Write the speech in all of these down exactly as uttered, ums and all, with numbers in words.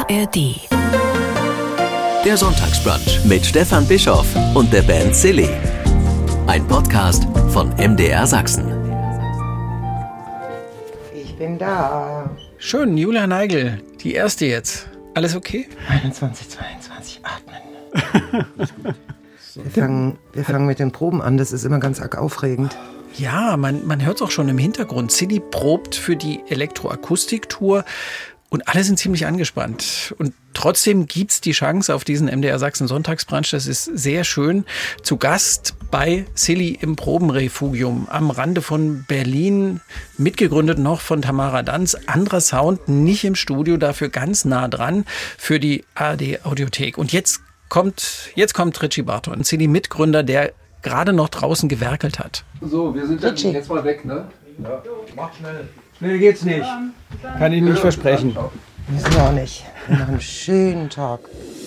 A R D. Der Sonntagsbrunch mit Stefan Bischoff und der Band Silly. Ein Podcast von M D R Sachsen. Ich bin da. Schön, Julia Neigl, die erste jetzt. Alles okay? einundzwanzig, zweiundzwanzig, atmen. wir, fangen, wir fangen mit den Proben an, das ist immer ganz arg aufregend. Ja, man, man hört es auch schon im Hintergrund. Silly probt für die Elektroakustik-Tour und alle sind ziemlich angespannt. Und trotzdem gibt es die Chance auf diesen M D R Sachsen Sonntagsbrunch. Das ist sehr schön. Zu Gast bei Silly im Probenrefugium am Rande von Berlin. Mitgegründet noch von Tamara Danz. Anderer Sound, nicht im Studio, dafür ganz nah dran für die A R D Audiothek. Und jetzt kommt, jetzt kommt Richie Barton, Silly-Mitgründer, der gerade noch draußen gewerkelt hat. So, wir sind Richie. jetzt mal weg, ne? Ja, mach schnell. Schnell geht's nicht. Kann ich nicht versprechen. Wissen wir auch nicht. Wir machen einen schönen Tag.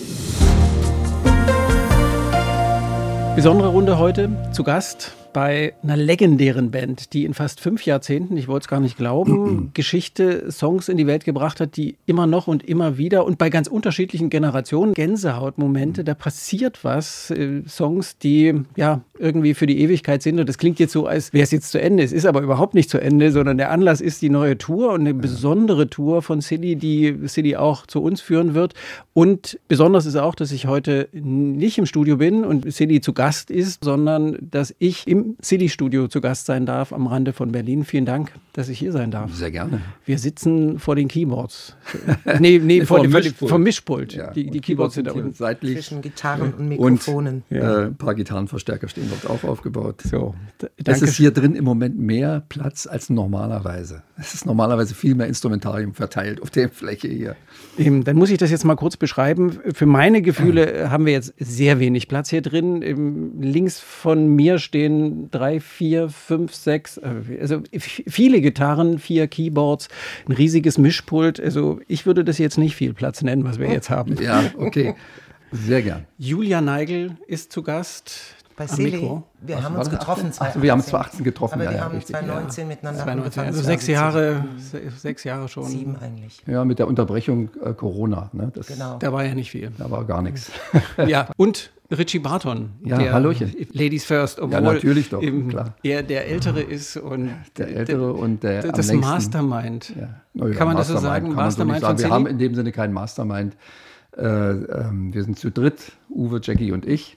Besondere Runde heute, zu Gast bei einer legendären Band, die in fast fünf Jahrzehnten, ich wollte es gar nicht glauben, Geschichte, Songs in die Welt gebracht hat, die immer noch und immer wieder und bei ganz unterschiedlichen Generationen Gänsehautmomente, da passiert was, äh, Songs, die ja irgendwie für die Ewigkeit sind und das klingt jetzt so, als wäre es jetzt zu Ende. Es ist aber überhaupt nicht zu Ende, sondern der Anlass ist die neue Tour und eine besondere Tour von Silly, die Silly auch zu uns führen wird. Und besonders ist auch, dass ich heute nicht im Studio bin und Silly zu Gast ist, sondern dass ich im Silly-Studio zu Gast sein darf am Rande von Berlin. Vielen Dank, dass ich hier sein darf. Sehr gerne. Wir sitzen vor den Keyboards. nee, nee, nee vor, dem Mischpult. Vom Mischpult. Ja, die die Keyboards sind da unten. Seitlich. Zwischen Gitarren und Mikrofonen. Und äh, ein paar Gitarrenverstärker stehen dort auch aufgebaut. So, d- Es danke. ist hier drin im Moment mehr Platz als normalerweise. Es ist normalerweise viel mehr Instrumentarium verteilt auf der Fläche hier. Ähm, Dann muss ich das jetzt mal kurz beschreiben. Für meine Gefühle haben wir jetzt sehr wenig Platz hier drin. Ähm, Links von mir stehen drei, vier, fünf, sechs, äh, also f- viele Gitarren, vier Keyboards, ein riesiges Mischpult. Also ich würde das jetzt nicht viel Platz nennen, was wir jetzt haben. Ja, okay. Sehr gern. Julia Neigl ist zu Gast. Bei am Silly, Mikro. wir Was haben war uns das? getroffen Ach so, wir haben zweitausendachtzehn getroffen, Aber ja, wir ja, haben richtig, zweitausendneunzehn miteinander zweitausendneunzehn, angefangen. also sechs Jahre, se- sechs Jahre schon. Sieben eigentlich. Ja, mit der Unterbrechung äh, Corona. Ne? Das, Genau. Da war ja nicht viel. Da war gar nichts. Ja, und Richie Barton. Ja, der Hallöchen. Ladies First, obwohl Ja, natürlich doch, eben klar. er der Ältere ist und Der Ältere und der am das längsten. Mastermind. Ja. Oh ja, Kann man das so Mastermind sagen? kann man so nicht Mastermind sagen. von Wir Silly? haben in dem Sinne keinen Mastermind. Äh, ähm, wir sind zu dritt, Uwe, Jackie und ich.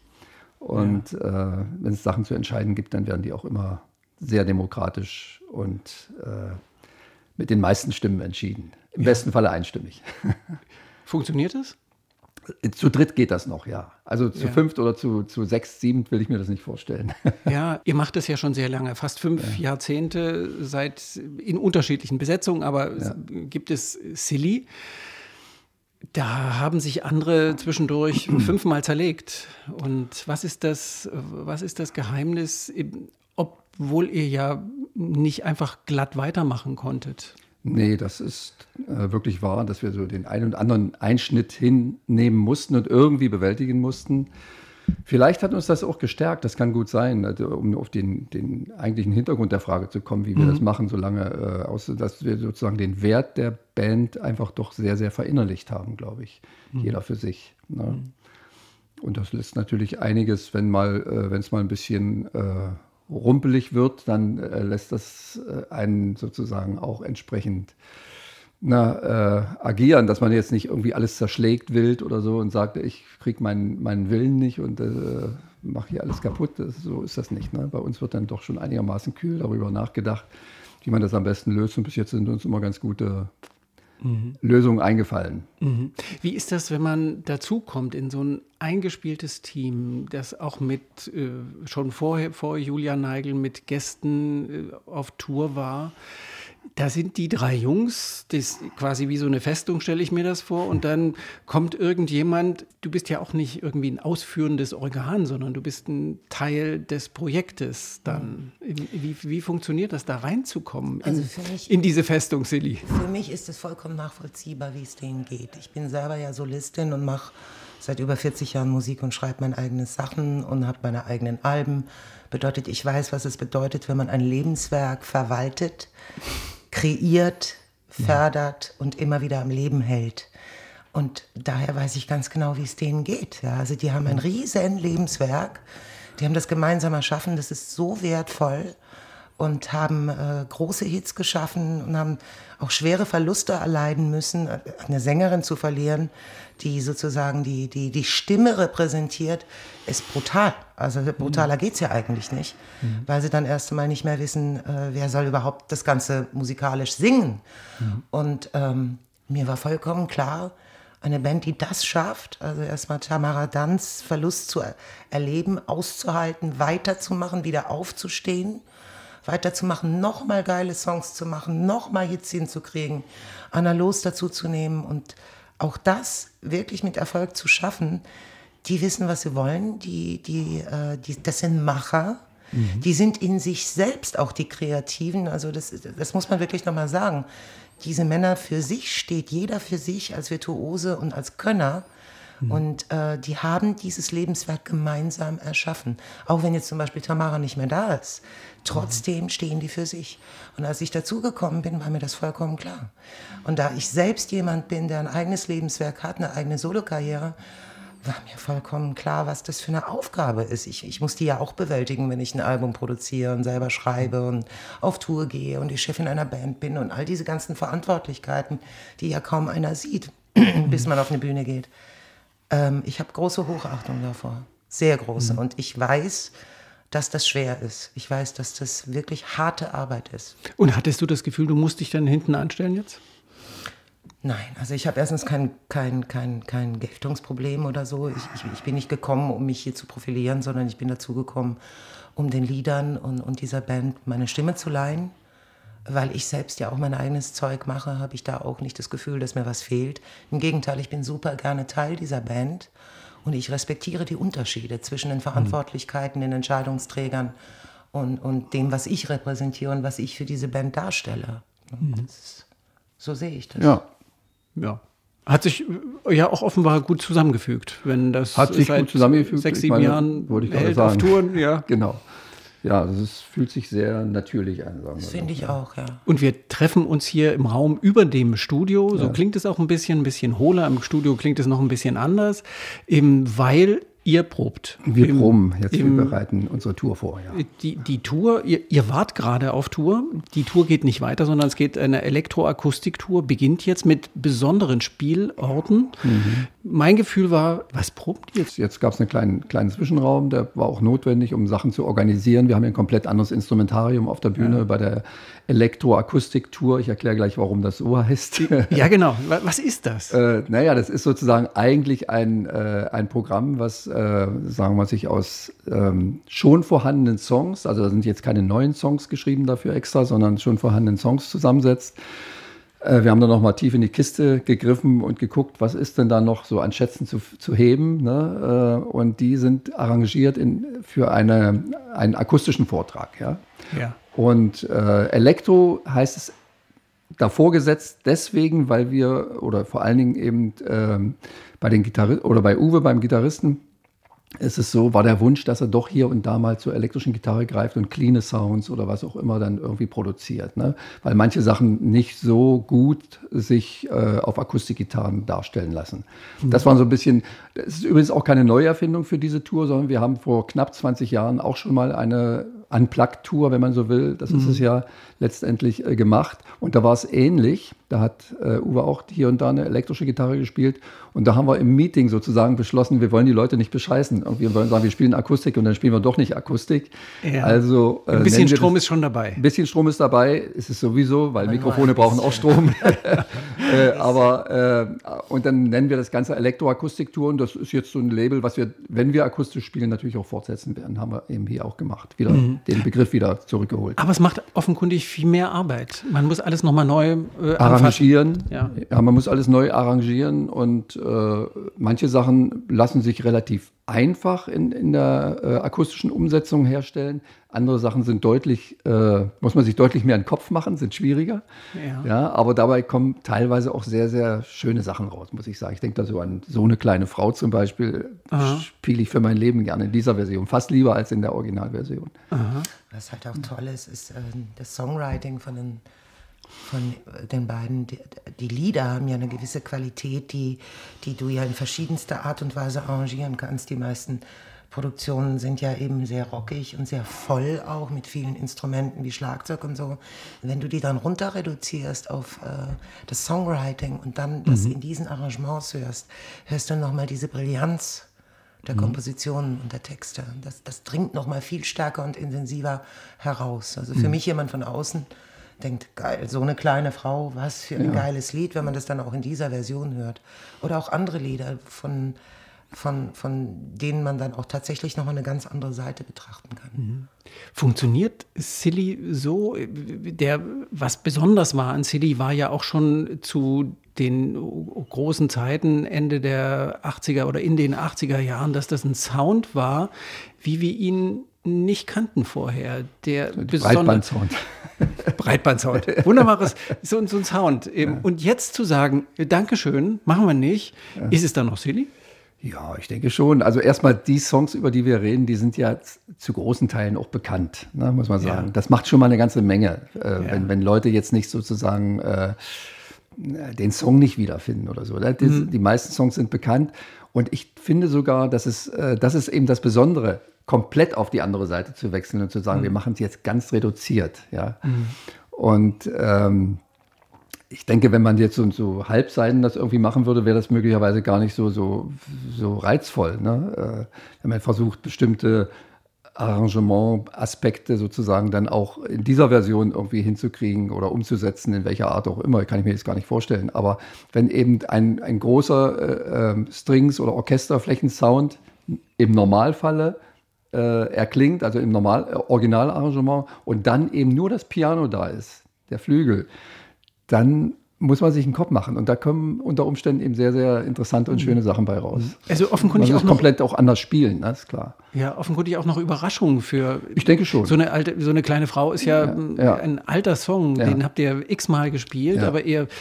Und äh, wenn es Sachen zu entscheiden gibt, dann werden die auch immer sehr demokratisch und äh, mit den meisten Stimmen entschieden. Im Ja. besten Falle einstimmig. Funktioniert es? Zu dritt geht das noch, ja. Also zu Ja. fünft oder zu, zu sechs, sieben will ich mir das nicht vorstellen. Ja, ihr macht es ja schon sehr lange, fast fünf Jahrzehnte, seit in unterschiedlichen Besetzungen, aber es gibt es Silly. Da haben sich andere zwischendurch fünfmal zerlegt. Und was ist das, was ist das Geheimnis, obwohl ihr ja nicht einfach glatt weitermachen konntet? Nee, das ist äh, wirklich wahr, dass wir so den einen und anderen Einschnitt hinnehmen mussten und irgendwie bewältigen mussten. Vielleicht hat uns das auch gestärkt, das kann gut sein, also, um auf den, den eigentlichen Hintergrund der Frage zu kommen, wie wir Mhm. das machen, solange, äh, aus, dass wir sozusagen den Wert der Band einfach doch sehr, sehr verinnerlicht haben, glaube ich, Mhm. jeder für sich. Ne? Und das lässt natürlich einiges, wenn mal, äh, wenn es mal ein bisschen äh, rumpelig wird, dann äh, lässt das äh, einen sozusagen auch entsprechend na, äh, agieren, dass man jetzt nicht irgendwie alles zerschlägt wild oder so und sagt, ich kriege meinen, meinen Willen nicht und äh, mache hier alles kaputt. Das, so ist das nicht. Ne? Bei uns wird dann doch schon einigermaßen kühl darüber nachgedacht, wie man das am besten löst. Und bis jetzt sind uns immer ganz gute mhm. Lösungen eingefallen. Mhm. Wie ist das, wenn man dazukommt in so ein eingespieltes Team, das auch mit äh, schon vorher vor Julia Neigl mit Gästen äh, auf Tour war? Da sind die drei Jungs, das ist quasi wie so eine Festung, stelle ich mir das vor. Und dann kommt irgendjemand, du bist ja auch nicht irgendwie ein ausführendes Organ, sondern du bist ein Teil des Projektes dann. Wie, wie funktioniert das, da reinzukommen in, Also für mich- in diese Festung, Silly? Für mich ist es vollkommen nachvollziehbar, wie es denen geht. Ich bin selber ja Solistin und mache seit über vierzig Jahren Musik und schreibe meine eigenen Sachen und habe meine eigenen Alben. Bedeutet, ich weiß, was es bedeutet, wenn man ein Lebenswerk verwaltet, kreiert, fördert und immer wieder am Leben hält. Und daher weiß ich ganz genau, wie es denen geht. Ja, also die haben ein riesen Lebenswerk, die haben das gemeinsam erschaffen, das ist so wertvoll und haben äh, große Hits geschaffen und haben auch schwere Verluste erleiden müssen, eine Sängerin zu verlieren, die sozusagen die, die, die Stimme repräsentiert, ist brutal. Also brutaler geht's ja eigentlich nicht, mhm. weil sie dann erst einmal nicht mehr wissen, äh, wer soll überhaupt das Ganze musikalisch singen. Mhm. Und ähm, mir war vollkommen klar, eine Band, die das schafft, also erstmal Tamara Danz Verlust zu er- erleben, auszuhalten, weiterzumachen, wieder aufzustehen, weiterzumachen, nochmal geile Songs zu machen, nochmal Hits hinzukriegen, Anna Loos dazu zu nehmen und auch das wirklich mit Erfolg zu schaffen. Die wissen, was sie wollen, die, die, äh, die, das sind Macher, mhm. die sind in sich selbst auch die Kreativen, also das, das muss man wirklich nochmal sagen. Diese Männer für sich steht jeder für sich als Virtuose und als Könner. Mhm. Und äh, die haben dieses Lebenswerk gemeinsam erschaffen. Auch wenn jetzt zum Beispiel Tamara nicht mehr da ist. Trotzdem mhm. stehen die für sich. Und als ich dazugekommen bin, war mir das vollkommen klar. Und da ich selbst jemand bin, der ein eigenes Lebenswerk hat, eine eigene Solokarriere, war mir vollkommen klar, was das für eine Aufgabe ist. Ich, ich muss die ja auch bewältigen, wenn ich ein Album produziere und selber schreibe und auf Tour gehe und die Chefin einer Band bin und all diese ganzen Verantwortlichkeiten, die ja kaum einer sieht, bis man auf eine Bühne geht. Ähm, ich habe große Hochachtung davor, sehr große. Mhm. Und ich weiß, dass das schwer ist. Ich weiß, dass das wirklich harte Arbeit ist. Und hattest du das Gefühl, du musst dich dann hinten anstellen jetzt? Nein, also ich habe erstens kein, kein, kein, kein Geltungsproblem oder so. Ich, ich, ich bin nicht gekommen, um mich hier zu profilieren, sondern ich bin dazu gekommen, um den Liedern und, und dieser Band meine Stimme zu leihen. Weil ich selbst ja auch mein eigenes Zeug mache, habe ich da auch nicht das Gefühl, dass mir was fehlt. Im Gegenteil, ich bin super gerne Teil dieser Band und ich respektiere die Unterschiede zwischen den Verantwortlichkeiten, den Entscheidungsträgern und, und dem, was ich repräsentiere und was ich für diese Band darstelle. Das ist, so sehe ich das. Ja. Ja. Hat sich ja auch offenbar gut zusammengefügt, wenn das Hat sich seit gut zusammengefügt. sechs, Ich sieben meine, Jahren wollte ich hält gerade auf sagen. Touren. Ja. Genau. Ja, das ist, fühlt sich sehr natürlich an. Sagen Das wir finde so. ich auch, ja. Und wir treffen uns hier im Raum über dem Studio. So Ja. klingt es auch ein bisschen, ein bisschen hohler. Im Studio klingt es noch ein bisschen anders, eben weil ihr probt. Wir Im, proben jetzt, im, wir bereiten unsere Tour vor. Ja. Die, die Tour, ihr, ihr wart gerade auf Tour. Die Tour geht nicht weiter, sondern es geht eine Elektroakustiktour, beginnt jetzt mit besonderen Spielorten. Mhm. Mein Gefühl war, was probt ihr jetzt? Jetzt gab es einen kleinen, kleinen Zwischenraum, der war auch notwendig, um Sachen zu organisieren. Wir haben ja ein komplett anderes Instrumentarium auf der Bühne ja. bei der Elektroakustiktour. Ich erkläre gleich, warum das so heißt. Ja, genau. Was ist das? äh, naja, das ist sozusagen eigentlich ein, äh, ein Programm, was, äh, sagen wir, sich aus ähm, schon vorhandenen Songs, also da sind jetzt keine neuen Songs geschrieben dafür extra, sondern schon vorhandenen Songs zusammensetzt. Wir haben dann noch mal tief in die Kiste gegriffen und geguckt, was ist denn da noch so an Schätzen zu, zu heben. Ne? Und die sind arrangiert in, für eine, einen akustischen Vortrag. Ja? Ja. Und äh, Elektro heißt es davor gesetzt deswegen, weil wir, oder vor allen Dingen eben äh, bei den Gitarristen, oder bei Uwe, beim Gitarristen, ist es so, war der Wunsch, dass er doch hier und da mal zur elektrischen Gitarre greift und cleane Sounds oder was auch immer dann irgendwie produziert. Ne? Weil manche Sachen nicht so gut sich äh, auf Akustikgitarren darstellen lassen. Mhm. Das war so ein bisschen, das ist übrigens auch keine Neuerfindung für diese Tour, sondern wir haben vor knapp zwanzig Jahren auch schon mal eine Unplugged-Tour, wenn man so will, das mhm. ist es ja letztendlich äh, gemacht. Und da war es ähnlich. Da hat äh, Uwe auch hier und da eine elektrische Gitarre gespielt. Und da haben wir im Meeting sozusagen beschlossen, wir wollen die Leute nicht bescheißen. Und wir wollen sagen, wir spielen Akustik und dann spielen wir doch nicht Akustik. Ja. Also, äh, ein bisschen Strom das, ist schon dabei. Ein bisschen Strom ist dabei, ist es sowieso, weil Mikrofone brauchen auch Strom. äh, aber äh, und dann nennen wir das Ganze Elektroakustiktour. Und das ist jetzt so ein Label, was wir, wenn wir akustisch spielen, natürlich auch fortsetzen werden. Haben wir eben hier auch gemacht. Wieder mhm. den Begriff wieder zurückgeholt. Aber es macht offenkundig viel mehr Arbeit. Man muss alles nochmal neu äh, arrangieren. Ja. ja, man muss alles neu arrangieren und äh, manche Sachen lassen sich relativ einfach in, in der äh, akustischen Umsetzung herstellen. Andere Sachen sind deutlich, äh, muss man sich deutlich mehr in den Kopf machen, sind schwieriger. Ja. Ja, aber dabei kommen teilweise auch sehr, sehr schöne Sachen raus, muss ich sagen. Ich denke da so an So eine kleine Frau zum Beispiel, spiele ich für mein Leben gerne in dieser Version, fast lieber als in der Originalversion. Aha. Was halt auch toll ist, ist äh, das Songwriting von den von den beiden. Die, die Lieder haben ja eine gewisse Qualität, die, die du ja in verschiedenster Art und Weise arrangieren kannst. Die meisten Produktionen sind ja eben sehr rockig und sehr voll auch mit vielen Instrumenten wie Schlagzeug und so. Wenn du die dann runter reduzierst auf äh, das Songwriting und dann mhm. das in diesen Arrangements hörst, hörst du nochmal diese Brillanz der mhm. Kompositionen und der Texte. Das, das dringt nochmal viel stärker und intensiver heraus. Also für mhm. mich jemand von außen denkt, geil, so eine kleine Frau, was für ein ja. geiles Lied, wenn man das dann auch in dieser Version hört. Oder auch andere Lieder von Von, von denen man dann auch tatsächlich nochmal eine ganz andere Seite betrachten kann. Funktioniert Silly so? Der, was besonders war an Silly, war ja auch schon zu den großen Zeiten, Ende der achtziger oder in den achtziger Jahren, dass das ein Sound war, wie wir ihn nicht kannten vorher. Der Breitbandsound. Breitbandsound. Wunderbares, so, so ein Sound. Ja. Und jetzt zu sagen, Dankeschön, machen wir nicht, ja. ist es dann noch Silly? Ja, ich denke schon. Also erstmal die Songs, über die wir reden, die sind ja zu großen Teilen auch bekannt, ne, muss man sagen. Ja. Das macht schon mal eine ganze Menge, äh, ja. wenn, wenn Leute jetzt nicht sozusagen äh, den Song nicht wiederfinden oder so. Die, mhm. die meisten Songs sind bekannt und ich finde sogar, dass es, äh, das ist eben das Besondere, komplett auf die andere Seite zu wechseln und zu sagen, mhm. wir machen es jetzt ganz reduziert. Ja? Mhm. Und ähm, ich denke, wenn man jetzt so, so Halbseiten das irgendwie machen würde, wäre das möglicherweise gar nicht so, so, so reizvoll. Ne? Wenn man versucht, bestimmte Arrangement-Aspekte sozusagen dann auch in dieser Version irgendwie hinzukriegen oder umzusetzen, in welcher Art auch immer, kann ich mir jetzt gar nicht vorstellen. Aber wenn eben ein, ein großer äh, Strings- oder Orchesterflächensound im Normalfalle äh, erklingt, also im Normal, äh, Originalarrangement, und dann eben nur das Piano da ist, der Flügel, dann muss man sich einen Kopf machen. Und da kommen unter Umständen eben sehr, sehr interessante und schöne Sachen bei raus. Also offenkundig man auch muss noch, komplett auch anders spielen, das ist klar. Ja, offenkundig auch noch Überraschungen für... Ich denke schon. So eine alte, so eine kleine Frau ist ja, ja, ja. ein alter Song, ja. den habt ihr x-mal gespielt, ja. aber ihr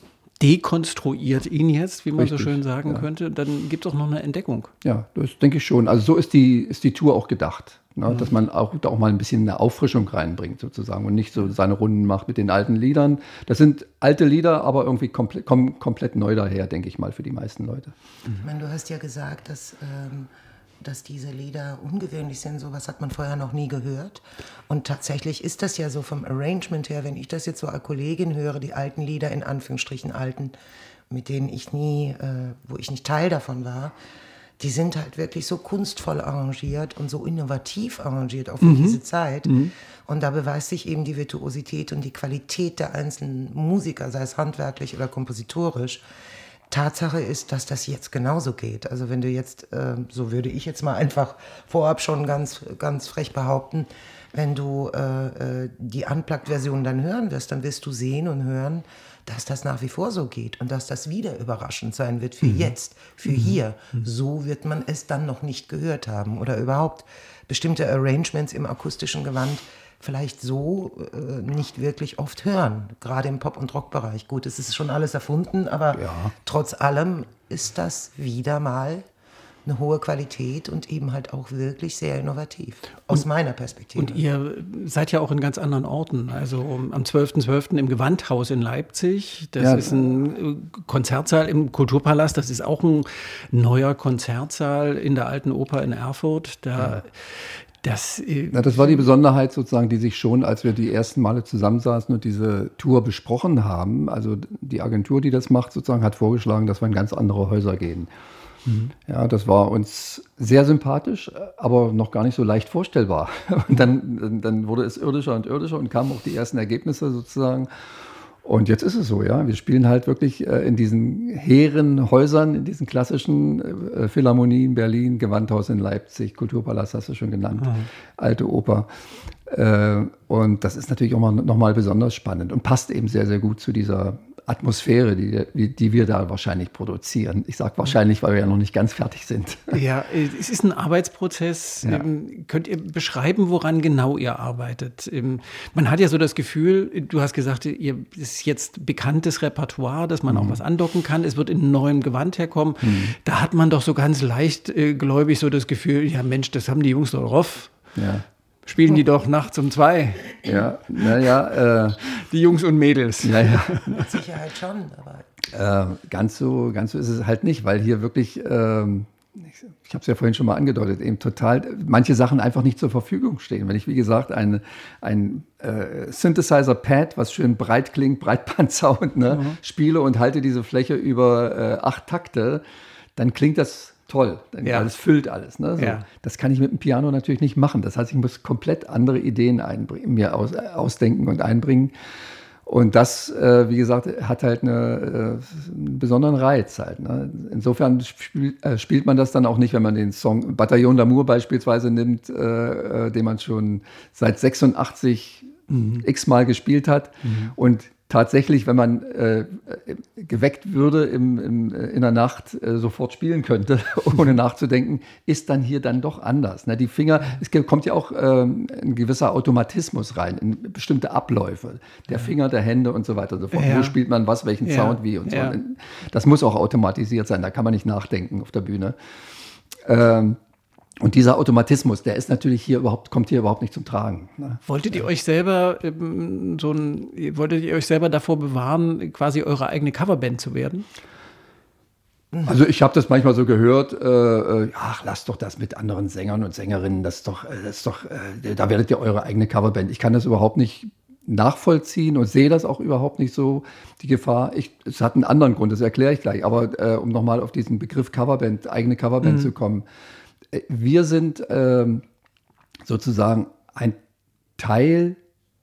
dekonstruiert ihn jetzt, wie man Richtig, so schön sagen ja. könnte. Dann gibt es auch noch eine Entdeckung. Ja, das denke ich schon. Also so ist die, ist die Tour auch gedacht. Ne? Mhm. Dass man auch, da auch mal ein bisschen eine Auffrischung reinbringt sozusagen und nicht so seine Runden macht mit den alten Liedern. Das sind alte Lieder, aber irgendwie komple- kommen komplett neu daher, denke ich mal, für die meisten Leute. Mhm. Ich meine, du hast ja gesagt, dass, ähm, dass diese Lieder ungewöhnlich sind. Sowas hat man vorher noch nie gehört. Und tatsächlich ist das ja so vom Arrangement her, wenn ich das jetzt so als Kollegin höre, die alten Lieder, in Anführungsstrichen alten, mit denen ich nie, äh, wo ich nicht Teil davon war, die sind halt wirklich so kunstvoll arrangiert und so innovativ arrangiert, auch für mhm. diese Zeit. Mhm. Und da beweist sich eben die Virtuosität und die Qualität der einzelnen Musiker, sei es handwerklich oder kompositorisch. Tatsache ist, dass das jetzt genauso geht. Also wenn du jetzt, äh, so würde ich jetzt mal einfach vorab schon ganz, ganz frech behaupten, wenn du äh, die Unplugged-Version dann hören wirst, dann wirst du sehen und hören, dass das nach wie vor so geht und dass das wieder überraschend sein wird für mhm. jetzt, für mhm. hier. So wird man es dann noch nicht gehört haben oder überhaupt bestimmte Arrangements im akustischen Gewand vielleicht so äh, nicht wirklich oft hören, gerade im Pop- und Rockbereich. Gut, es ist schon alles erfunden, aber ja. trotz allem ist das wieder mal eine hohe Qualität und eben halt auch wirklich sehr innovativ, aus und, meiner Perspektive. Und ihr seid ja auch in ganz anderen Orten, also am zwölften zwölften im Gewandhaus in Leipzig, das ja. ist ein Konzertsaal im Kulturpalast, das ist auch ein neuer Konzertsaal in der Alten Oper in Erfurt, da... Ja. Das, äh, Na, das war die Besonderheit sozusagen, die sich schon, als wir die ersten Male zusammensaßen und diese Tour besprochen haben, also die Agentur, die das macht, sozusagen hat vorgeschlagen, dass wir in ganz andere Häuser gehen. Mhm. Ja, das war uns sehr sympathisch, aber noch gar nicht so leicht vorstellbar. Und dann, dann wurde es irdischer und irdischer und kamen auch die ersten Ergebnisse sozusagen. Und jetzt ist es so, ja. Wir spielen halt wirklich äh, in diesen hehren Häusern, in diesen klassischen äh, Philharmonien, Berlin, Gewandhaus in Leipzig, Kulturpalast hast du schon genannt, mhm. Alte Oper. Äh, und das ist natürlich auch mal, nochmal besonders spannend und passt eben sehr, sehr gut zu dieser Atmosphäre, die, die wir da wahrscheinlich produzieren. Ich sage wahrscheinlich, weil wir ja noch nicht ganz fertig sind. Ja, es ist ein Arbeitsprozess. Ja. Könnt ihr beschreiben, woran genau ihr arbeitet? Man hat ja so das Gefühl, du hast gesagt, ihr ist jetzt bekanntes Repertoire, dass man mhm. auch was andocken kann. Es wird in neuem Gewand herkommen. Mhm. Da hat man doch so ganz leicht äh, gläubig so das Gefühl, ja Mensch, das haben die Jungs doch drauf. Ja. Spielen die doch nachts um zwei. Ja, naja. Äh, die Jungs und Mädels. Naja. Mit Sicherheit schon, aber... Äh, ganz so, ganz so ist es halt nicht, weil hier wirklich, ähm, ich, ich habe es ja vorhin schon mal angedeutet, eben total manche Sachen einfach nicht zur Verfügung stehen. Wenn ich, wie gesagt, ein, ein äh, Synthesizer-Pad, was schön breit klingt, Breitbandsound, ne, mhm. spiele und halte diese Fläche über äh, acht Takte, dann klingt das toll, dann, ja. weil es füllt alles. Ne, so. Ja. Das kann ich mit dem Piano natürlich nicht machen. Das heißt, ich muss komplett andere Ideen einbringen, mir aus, ausdenken und einbringen. Und das, äh, wie gesagt, hat halt eine, äh, einen besonderen Reiz halt. Ne? Insofern spiel, äh, spielt man das dann auch nicht, wenn man den Song Bataillon d'Amour beispielsweise nimmt, äh, äh, den man schon seit sechsundachtzig mhm. x-mal gespielt hat. Mhm. Und tatsächlich, wenn man äh, geweckt würde im, im, in der Nacht, äh, sofort spielen könnte, ohne nachzudenken, ist dann hier dann doch anders. Ne? Die Finger, es kommt ja auch ähm, ein gewisser Automatismus rein, in bestimmte Abläufe. Der Finger, der Hände und so weiter und so fort. Ja. Wo spielt man was, welchen ja. Sound, wie und so. Ja. Das muss auch automatisiert sein, da kann man nicht nachdenken auf der Bühne. Ähm, Und dieser Automatismus, der ist natürlich hier überhaupt, kommt hier überhaupt nicht zum Tragen. Ne? Wolltet ihr euch selber ähm, so ein, wolltet ihr euch selber davor bewahren, quasi eure eigene Coverband zu werden? Also ich habe das manchmal so gehört, äh, ach, lasst doch das mit anderen Sängern und Sängerinnen, das ist doch, das ist doch, äh, da werdet ihr eure eigene Coverband. Ich kann das überhaupt nicht nachvollziehen und sehe das auch überhaupt nicht so, die Gefahr. Ich, es hat einen anderen Grund, das erkläre ich gleich, aber äh, um nochmal auf diesen Begriff Coverband, eigene Coverband mhm. zu kommen. Wir sind ähm, sozusagen ein Teil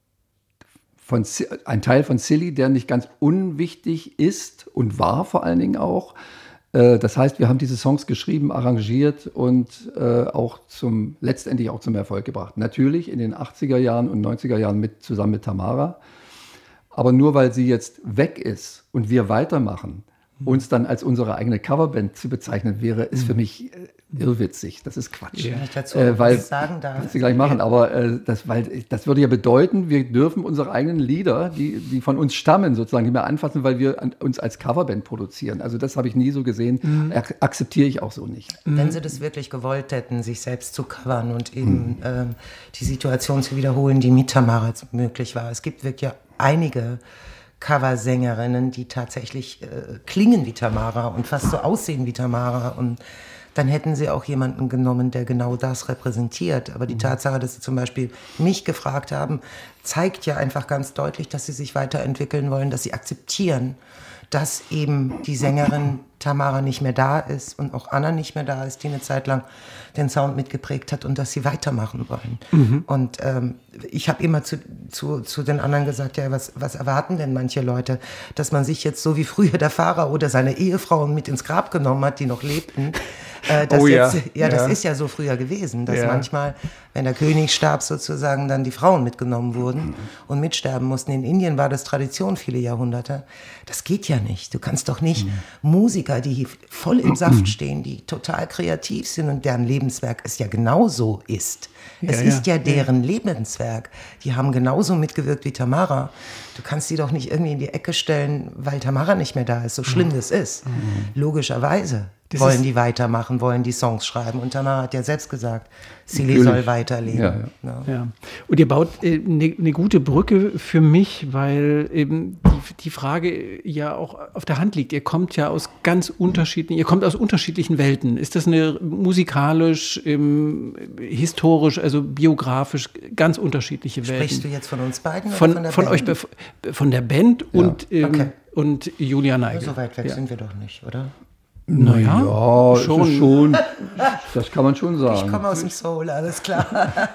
von ein Teil von Silly, der nicht ganz unwichtig ist und war vor allen Dingen auch. Äh, das heißt, wir haben diese Songs geschrieben, arrangiert und äh, auch zum letztendlich auch zum Erfolg gebracht. Natürlich in den achtziger Jahren und neunziger Jahren mit zusammen mit Tamara. Aber nur weil sie jetzt weg ist und wir weitermachen, uns dann als unsere eigene Coverband zu bezeichnen, wäre, ist für mich äh, irrwitzig. Das ist Quatsch. Ja. Wenn ich dazu äh, weil, was sagen darf. Kannst du gleich machen, aber äh, das, weil, das würde ja bedeuten, wir dürfen unsere eigenen Lieder, die, die von uns stammen, sozusagen, nicht mehr anfassen, weil wir an, uns als Coverband produzieren. Also das habe ich nie so gesehen. Mhm. Ak- akzeptiere ich auch so nicht. Mhm. Wenn sie das wirklich gewollt hätten, sich selbst zu covern und eben mhm. ähm, die Situation zu wiederholen, die mit Tamara möglich war. Es gibt wirklich einige Coversängerinnen, die tatsächlich äh, klingen wie Tamara und fast so aussehen wie Tamara, und dann hätten sie auch jemanden genommen, der genau das repräsentiert. Aber die Tatsache, dass sie zum Beispiel mich gefragt haben, zeigt ja einfach ganz deutlich, dass sie sich weiterentwickeln wollen, dass sie akzeptieren, dass eben die Sängerin Tamara nicht mehr da ist und auch Anna nicht mehr da ist, die eine Zeit lang den Sound mitgeprägt hat, und dass sie weitermachen wollen. Mhm. Und ähm, ich habe immer zu, zu, zu den anderen gesagt, ja, was, was erwarten denn manche Leute, dass man sich jetzt so wie früher der Pharao oder seine Ehefrauen mit ins Grab genommen hat, die noch lebten. Äh, das oh ja. Jetzt, ja, das ja. ist ja so früher gewesen, dass ja. manchmal, wenn der König starb, sozusagen dann die Frauen mitgenommen wurden und mitsterben mussten. In Indien war das Tradition viele Jahrhunderte. Das geht ja nicht. Du kannst doch nicht mhm. Musiker, die voll im Saft stehen, die total kreativ sind und deren Lebenswerk es ja genauso ist. Ja, es ja. ist ja deren ja. Lebenswerk. Die haben genauso mitgewirkt wie Tamara. Du kannst sie doch nicht irgendwie in die Ecke stellen, weil Tamara nicht mehr da ist, so schlimm mhm. das ist. Mhm. Logischerweise. Das wollen die weitermachen, wollen die Songs schreiben. Und Tamara hat ja selbst gesagt, Silly soll weiterleben. Ja, ja. Ja. Ja. Und ihr baut eine äh, ne gute Brücke für mich, weil eben die, die Frage ja auch auf der Hand liegt. Ihr kommt ja aus ganz unterschiedlichen, ihr kommt aus unterschiedlichen Welten. Ist das eine musikalisch, ähm, historisch, also biografisch ganz unterschiedliche Welten? Sprichst du jetzt von uns beiden von, oder von der von Band? Euch, von der Band ja. und, ähm, okay. und Julia Neigel. So weit weg ja. sind wir doch nicht, oder? Naja, ja, schon. schon. Das kann man schon sagen. Ich komme aus dem Soul, alles klar.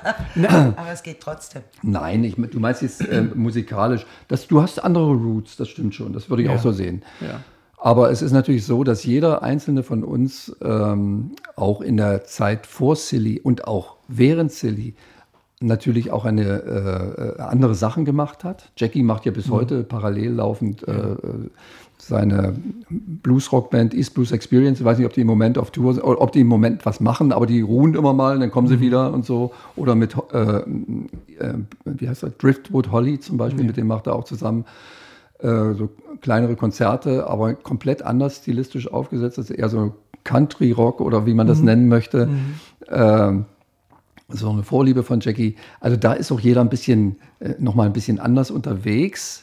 Aber es geht trotzdem. Nein, ich, du meinst jetzt äh, musikalisch. Das, du hast andere Roots, das stimmt schon. Das würde ich ja. auch so sehen. Ja. Aber es ist natürlich so, dass jeder einzelne von uns ähm, auch in der Zeit vor Silly und auch während Silly natürlich auch eine äh, andere Sachen gemacht hat. Jackie macht ja bis mhm. heute parallel laufend äh, seine Blues-Rock-Band East Blues Experience. Ich weiß nicht, ob die im Moment auf Tour sind, oder ob die im Moment was machen, aber die ruhen immer mal, dann kommen sie mhm. wieder und so. Oder mit, äh, äh, wie heißt das, Driftwood Holly zum Beispiel, mhm. mit dem macht er auch zusammen äh, so kleinere Konzerte, aber komplett anders stilistisch aufgesetzt. Das ist eher so Country-Rock oder wie man das mhm. nennen möchte. Mhm. Äh, so eine Vorliebe von Jackie. Also da ist auch jeder ein bisschen, äh, nochmal ein bisschen anders unterwegs,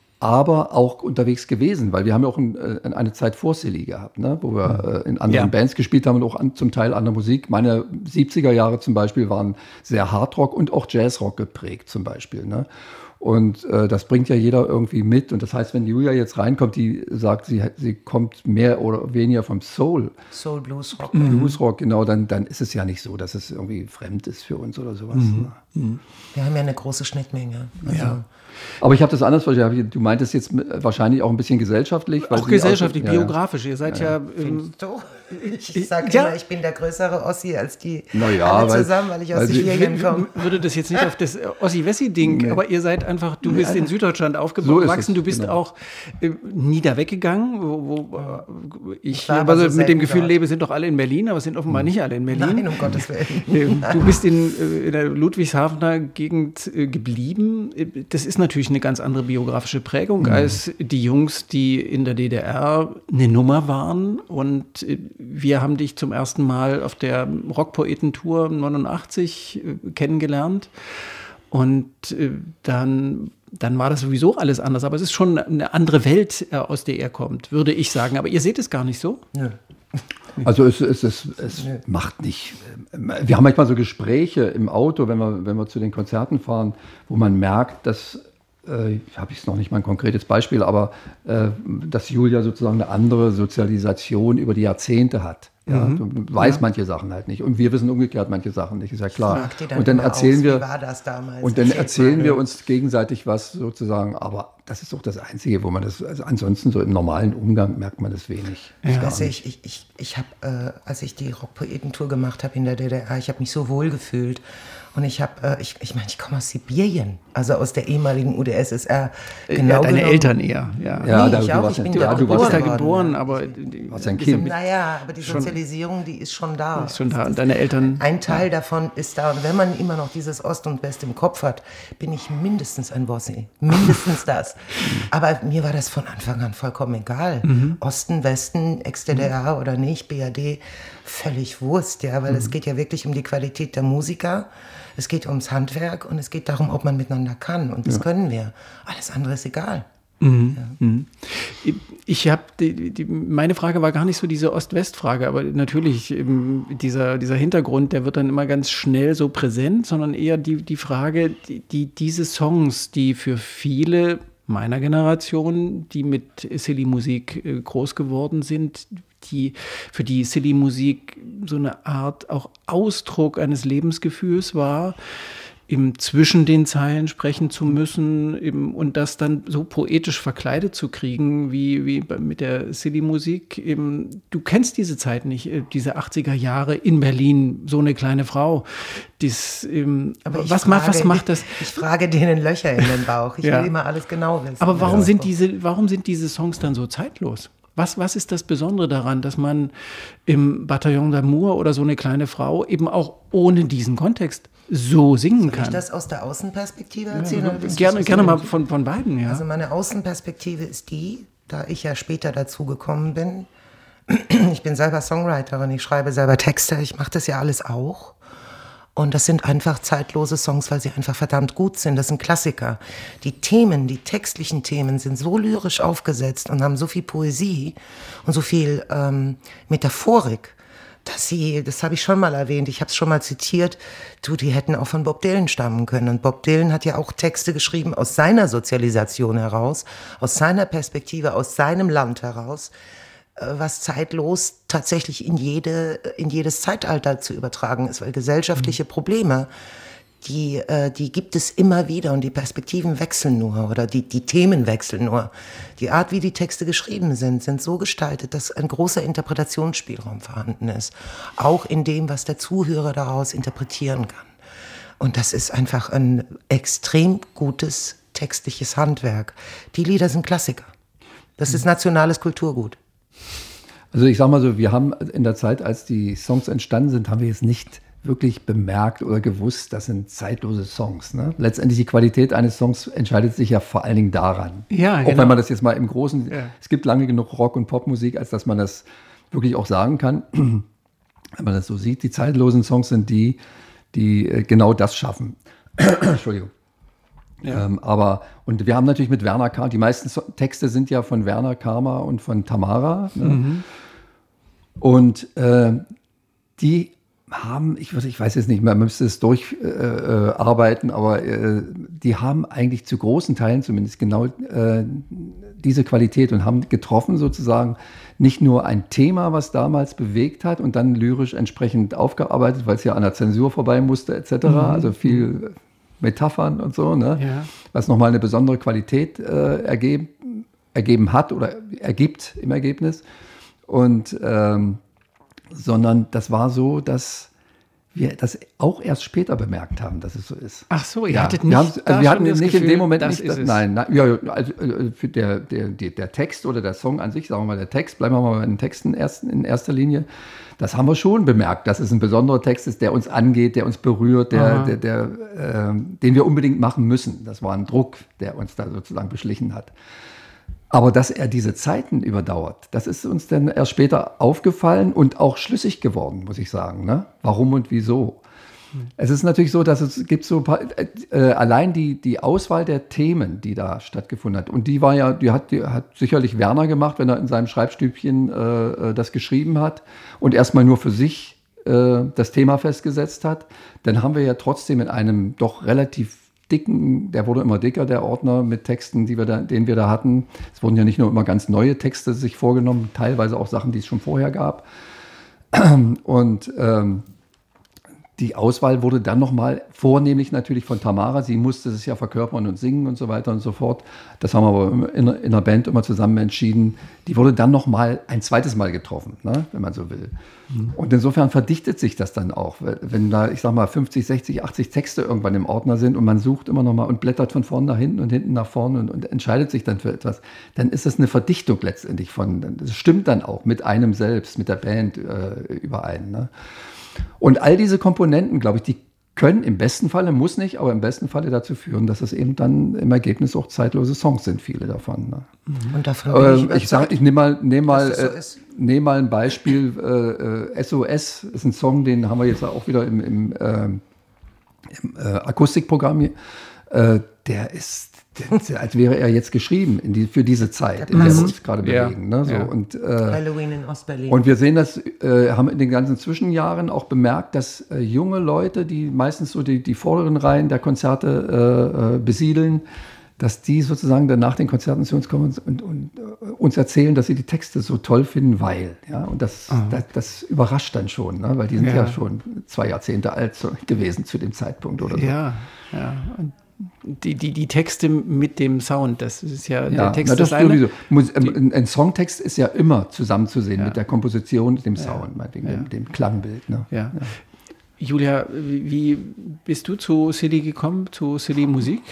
aber auch unterwegs gewesen, weil wir haben ja auch ein, äh, eine Zeit vor Silly gehabt, ne? Wo wir äh, in anderen ja. Bands gespielt haben und auch an, zum Teil andere Musik. Meine siebziger Jahre zum Beispiel waren sehr Hardrock und auch Jazzrock geprägt zum Beispiel, ne? Und äh, das bringt ja jeder irgendwie mit. Und das heißt, wenn Julia jetzt reinkommt, die sagt, sie, sie kommt mehr oder weniger vom Soul. Soul, Blues, Rock. Blues, Rock, genau. Dann, dann ist es ja nicht so, dass es irgendwie fremd ist für uns oder sowas. Mhm. Mhm. Wir haben ja eine große Schnittmenge. Also ja. Aber ich habe das anders verstanden. Du meintest jetzt wahrscheinlich auch ein bisschen gesellschaftlich. Weil auch gesellschaftlich, aus, biografisch. Ja, ja. Ihr seid ja... ja ähm, ich sage ja. immer, ich bin der größere Ossi als die naja, alle weil, zusammen, weil ich aus Sibirien komme. Ich würde das jetzt nicht auf das Ossi-Wessi-Ding, nee. aber ihr seid einfach, du bist in Süddeutschland aufgewachsen, so du bist genau. auch äh, nie da weggegangen, wo, wo äh, ich, ich also so mit dem Gefühl dort. lebe, sind doch alle in Berlin, aber sind offenbar nicht alle in Berlin. Nein, um Gottes Willen. Du bist in, in der Ludwigshafener Gegend äh, geblieben. Das ist natürlich eine ganz andere biografische Prägung mhm. als die Jungs, die in der D D R eine Nummer waren. Und äh, wir haben dich zum ersten Mal auf der Rockpoeten-Tour neunundachtzig äh, kennengelernt. Und äh, dann, dann war das sowieso alles anders. Aber es ist schon eine andere Welt, äh, aus der er kommt, würde ich sagen. Aber ihr seht es gar nicht so? Nö. Also es, es, es, es macht nicht. Wir haben manchmal so Gespräche im Auto, wenn wir, wenn wir zu den Konzerten fahren, wo man merkt, dass, äh, habe ich es noch nicht mal ein konkretes Beispiel, aber äh, dass Julia sozusagen eine andere Sozialisation über die Jahrzehnte hat. Ja, mhm. Du weißt ja. manche Sachen halt nicht. Und wir wissen umgekehrt manche Sachen nicht, ist ja klar. Dann und dann erzählen aus, wir, wie war das damals? und dann erzählen wir uns gegenseitig was sozusagen, aber das ist auch das Einzige, wo man das, also ansonsten so im normalen Umgang merkt man das wenig. Ja. Das also ich, ich, ich, ich habe, äh, als ich die Rockpoeten-Tour gemacht habe in der D D R, ich habe mich so wohl gefühlt. Und ich habe, äh, ich, ich meine, ich komme aus Sibirien, also aus der ehemaligen U d S S R. Genau ja, deine genommen. Eltern eher, ja. Ja, nee, da, ich du auch, warst ich bin ja, da du geboren warst da worden, geboren, ja. aber warst ein Kind. Naja, aber die Sozialisierung, die ist schon da. Ist schon da. Und deine Eltern. Ein Teil ja. davon ist da. Und wenn man immer noch dieses Ost und West im Kopf hat, bin ich mindestens ein Bossi. Mindestens das. Aber mir war das von Anfang an vollkommen egal. Mhm. Osten, Westen, Ex-D D R mhm. oder nicht, B R D, völlig Wurst, ja, weil mhm. es geht ja wirklich um die Qualität der Musiker. Es geht ums Handwerk und es geht darum, ob man miteinander kann. Und das ja. können wir. Alles andere ist egal. Mhm. Ja. Mhm. Ich habe die, die, meine Frage war gar nicht so diese Ost-West-Frage, aber natürlich eben dieser, dieser Hintergrund, der wird dann immer ganz schnell so präsent, sondern eher die, die Frage, die, die diese Songs, die für viele meiner Generation, die mit Silly-Musik groß geworden sind, die für die Silly-Musik so eine Art auch Ausdruck eines Lebensgefühls war, eben zwischen den Zeilen sprechen zu müssen eben, und das dann so poetisch verkleidet zu kriegen, wie, wie mit der Silly-Musik. Eben, du kennst diese Zeit nicht, diese achtziger Jahre in Berlin, so eine kleine Frau. Dies, eben, aber was, frage, macht, was macht das? Ich, ich frage denen Löcher in den Bauch. Ich ja. will immer alles genau wissen. Aber warum, ja. sind diese, warum sind diese Songs dann so zeitlos? Was, was ist das Besondere daran, dass man im Bataillon d'Amour oder so eine kleine Frau eben auch ohne diesen Kontext so singen kann? Soll ich das aus der Außenperspektive erzählen? Ja, gerne gerne mal von, von beiden, ja. Also meine Außenperspektive ist die, da ich ja später dazu gekommen bin, ich bin selber Songwriterin, ich schreibe selber Texte, ich mache das ja alles auch. Und das sind einfach zeitlose Songs, weil sie einfach verdammt gut sind. Das sind Klassiker. Die Themen, die textlichen Themen sind so lyrisch aufgesetzt und haben so viel Poesie und so viel ähm, Metaphorik, dass sie, das habe ich schon mal erwähnt, ich habe es schon mal zitiert, du, die hätten auch von Bob Dylan stammen können. Und Bob Dylan hat ja auch Texte geschrieben aus seiner Sozialisation heraus, aus seiner Perspektive, aus seinem Land heraus, was zeitlos tatsächlich in jede, in jedes Zeitalter zu übertragen ist, weil gesellschaftliche Probleme, die, die gibt es immer wieder und die Perspektiven wechseln nur oder die, die Themen wechseln nur. Die Art, wie die Texte geschrieben sind, sind so gestaltet, dass ein großer Interpretationsspielraum vorhanden ist, auch in dem, was der Zuhörer daraus interpretieren kann. Und das ist einfach ein extrem gutes textliches Handwerk. Die Lieder sind Klassiker. Das ist nationales Kulturgut. Also ich sag mal so, wir haben in der Zeit, als die Songs entstanden sind, haben wir jetzt nicht wirklich bemerkt oder gewusst, das sind zeitlose Songs. Ne? Letztendlich die Qualität eines Songs entscheidet sich ja vor allen Dingen daran. Ja, auch genau. wenn man das jetzt mal im Großen, ja. es gibt lange genug Rock- und Popmusik, als dass man das wirklich auch sagen kann. Wenn man das so sieht, die zeitlosen Songs sind die, die äh, genau das schaffen. Entschuldigung. Ja. Ähm, aber, und wir haben natürlich mit Werner Karma, die meisten so- Texte sind ja von Werner Karma und von Tamara. Ne? Mhm. Und äh, die haben, ich weiß, ich weiß jetzt nicht, man müsste es durcharbeiten, äh, aber äh, die haben eigentlich zu großen Teilen zumindest genau äh, diese Qualität und haben getroffen sozusagen nicht nur ein Thema, was damals bewegt hat und dann lyrisch entsprechend aufgearbeitet, weil es ja an der Zensur vorbei musste et cetera. Mhm. Also viel Metaphern und so, ne? Ja. Was nochmal eine besondere Qualität äh, ergeben, ergeben hat oder ergibt im Ergebnis. Und ähm, sondern das war so, dass wir das auch erst später bemerkt haben, dass es so ist. Ach so, ihr ja, hattet nicht, wir, also wir hatten nicht Gefühl, in dem Moment das nicht, das, nein, nein, ja, also für der, der, der Text oder der Song an sich, sagen wir mal der Text, bleiben wir mal bei den Texten erst, in erster Linie, das haben wir schon bemerkt, dass es ein besonderer Text ist, der uns angeht, der uns berührt, der, der, der, äh, den wir unbedingt machen müssen. Das war ein Druck, der uns da sozusagen beschlichen hat. Aber dass er diese Zeiten überdauert, das ist uns dann erst später aufgefallen und auch schlüssig geworden, muss ich sagen. Ne? Warum und wieso? Mhm. Es ist natürlich so, dass es gibt so ein paar, äh, allein die, die Auswahl der Themen, die da stattgefunden hat. Und die war ja, die hat, die hat sicherlich Werner gemacht, wenn er in seinem Schreibstübchen äh, das geschrieben hat und erstmal nur für sich äh, das Thema festgesetzt hat. Dann haben wir ja trotzdem in einem doch relativ dicken, der wurde immer dicker, der Ordner mit Texten, die wir da, den wir da hatten. Es wurden ja nicht nur immer ganz neue Texte sich vorgenommen, teilweise auch Sachen, die es schon vorher gab. Und ähm, die Auswahl wurde dann nochmal vornehmlich natürlich von Tamara. Sie musste es ja verkörpern und singen und so weiter und so fort. Das haben wir aber in, in der Band immer zusammen entschieden. Die wurde dann nochmal ein zweites Mal getroffen, ne, wenn man so will. Mhm. Und insofern verdichtet sich das dann auch. Wenn da, ich sag mal, fünfzig, sechzig, achtzig Texte irgendwann im Ordner sind und man sucht immer nochmal und blättert von vorne nach hinten und hinten nach vorne und, und entscheidet sich dann für etwas, dann ist das eine Verdichtung letztendlich von, das stimmt dann auch mit einem selbst, mit der Band äh, überein, ne? Und all diese Komponenten, glaube ich, die können im besten Falle, muss nicht, aber im besten Falle dazu führen, dass es eben dann im Ergebnis auch zeitlose Songs sind, viele davon. Ne? Und davon bin ich, ich sage, ich nehme mal, nehm mal, so äh, nehm mal ein Beispiel. Äh, S O S ist ein Song, den haben wir jetzt auch wieder im, im, äh, im äh, Akustikprogramm. Äh, der ist, der, als wäre er jetzt geschrieben in die, für diese Zeit, in der wir uns gerade ja. bewegen. Ne? So, ja. und, äh, Halloween in Ostberlin. Und wir sehen das, äh, haben in den ganzen Zwischenjahren auch bemerkt, dass äh, junge Leute, die meistens so die, die vorderen Reihen der Konzerte äh, äh, besiedeln, dass die sozusagen dann nach den Konzerten zu uns kommen und, und, und uh, uns erzählen, dass sie die Texte so toll finden, weil. Ja, und das, das, das überrascht dann schon, ne? Weil die sind ja. ja schon zwei Jahrzehnte alt so, gewesen zu dem Zeitpunkt oder so. Ja, ja. Und Die, die, die Texte mit dem Sound, das ist ja, ja der Text na, das ist eine. Sowieso. Ein, ein Songtext ist ja immer zusammenzusehen ja. mit der Komposition, dem Sound, ja. dem, dem, dem Klangbild. Ne? Ja. Ja. Julia, wie bist du zu Silly gekommen, zu Silly Musik?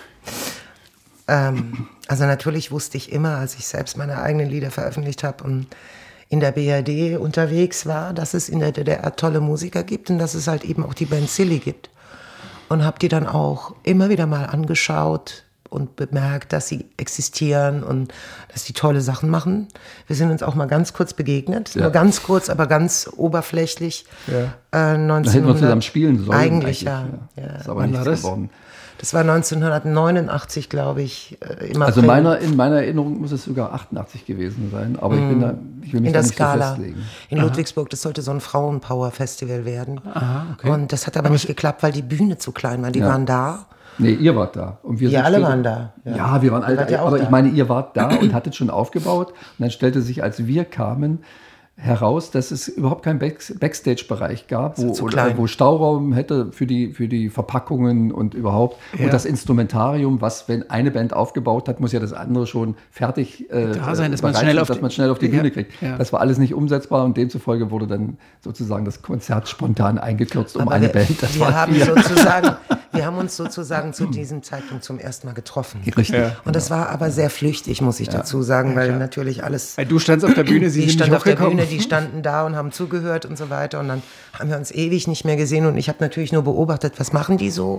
Ähm, also natürlich wusste ich immer, als ich selbst meine eigenen Lieder veröffentlicht habe und in der B R D unterwegs war, dass es in der D D R tolle Musiker gibt und dass es halt eben auch die Band Silly gibt. Und habe die dann auch immer wieder mal angeschaut und bemerkt, dass sie existieren und dass die tolle Sachen machen. Wir sind uns auch mal ganz kurz begegnet, ja. nur ganz kurz, aber ganz oberflächlich. Ja. Äh, neunzehnhundert, da hätten wir zusammen spielen sollen. Eigentlich, eigentlich ja. ja. ja. Das ist aber nichts geworden. Das war neunzehnhundertneunundachtzig, glaube ich, im Also April. meiner, in meiner Erinnerung muss es sogar achtundachtzig gewesen sein, aber ich, bin da, ich will mich in da der nicht Skala. so festlegen. In Aha. Ludwigsburg, das sollte so ein Frauenpower-Festival werden. Aha, okay. Und das hat aber nicht geklappt, weil die Bühne zu klein war. Die ja. waren da. Nee, ihr wart da. Und wir ja, sind alle später, waren da. Ja, ja wir waren alle da. Aber da. ich meine, ihr wart da und hattet schon aufgebaut. Und dann stellte sich, als wir kamen, heraus, dass es überhaupt keinen Back- Backstage-Bereich gab, wo, oder, wo Stauraum hätte für die, für die Verpackungen und überhaupt. Ja. Und das Instrumentarium, was, wenn eine Band aufgebaut hat, muss ja das andere schon fertig äh, da sein, dass, man schnell, auf dass man schnell auf die ja. Bühne kriegt. Ja. Das war alles nicht umsetzbar und demzufolge wurde dann sozusagen das Konzert spontan eingekürzt um Aber eine wir, Band. Das wir, haben sozusagen, wir haben uns sozusagen zu diesem Zeitpunkt zum ersten Mal getroffen. Richtig. Ja. Und das war aber sehr flüchtig, muss ich ja. dazu sagen, ja, weil klar. natürlich alles... Du standst auf der Bühne, sie ich sind stand nicht auf der hochgekommen. Bühne, die standen da und haben zugehört und so weiter. Und dann haben wir uns ewig nicht mehr gesehen. Und ich habe natürlich nur beobachtet, was machen die so?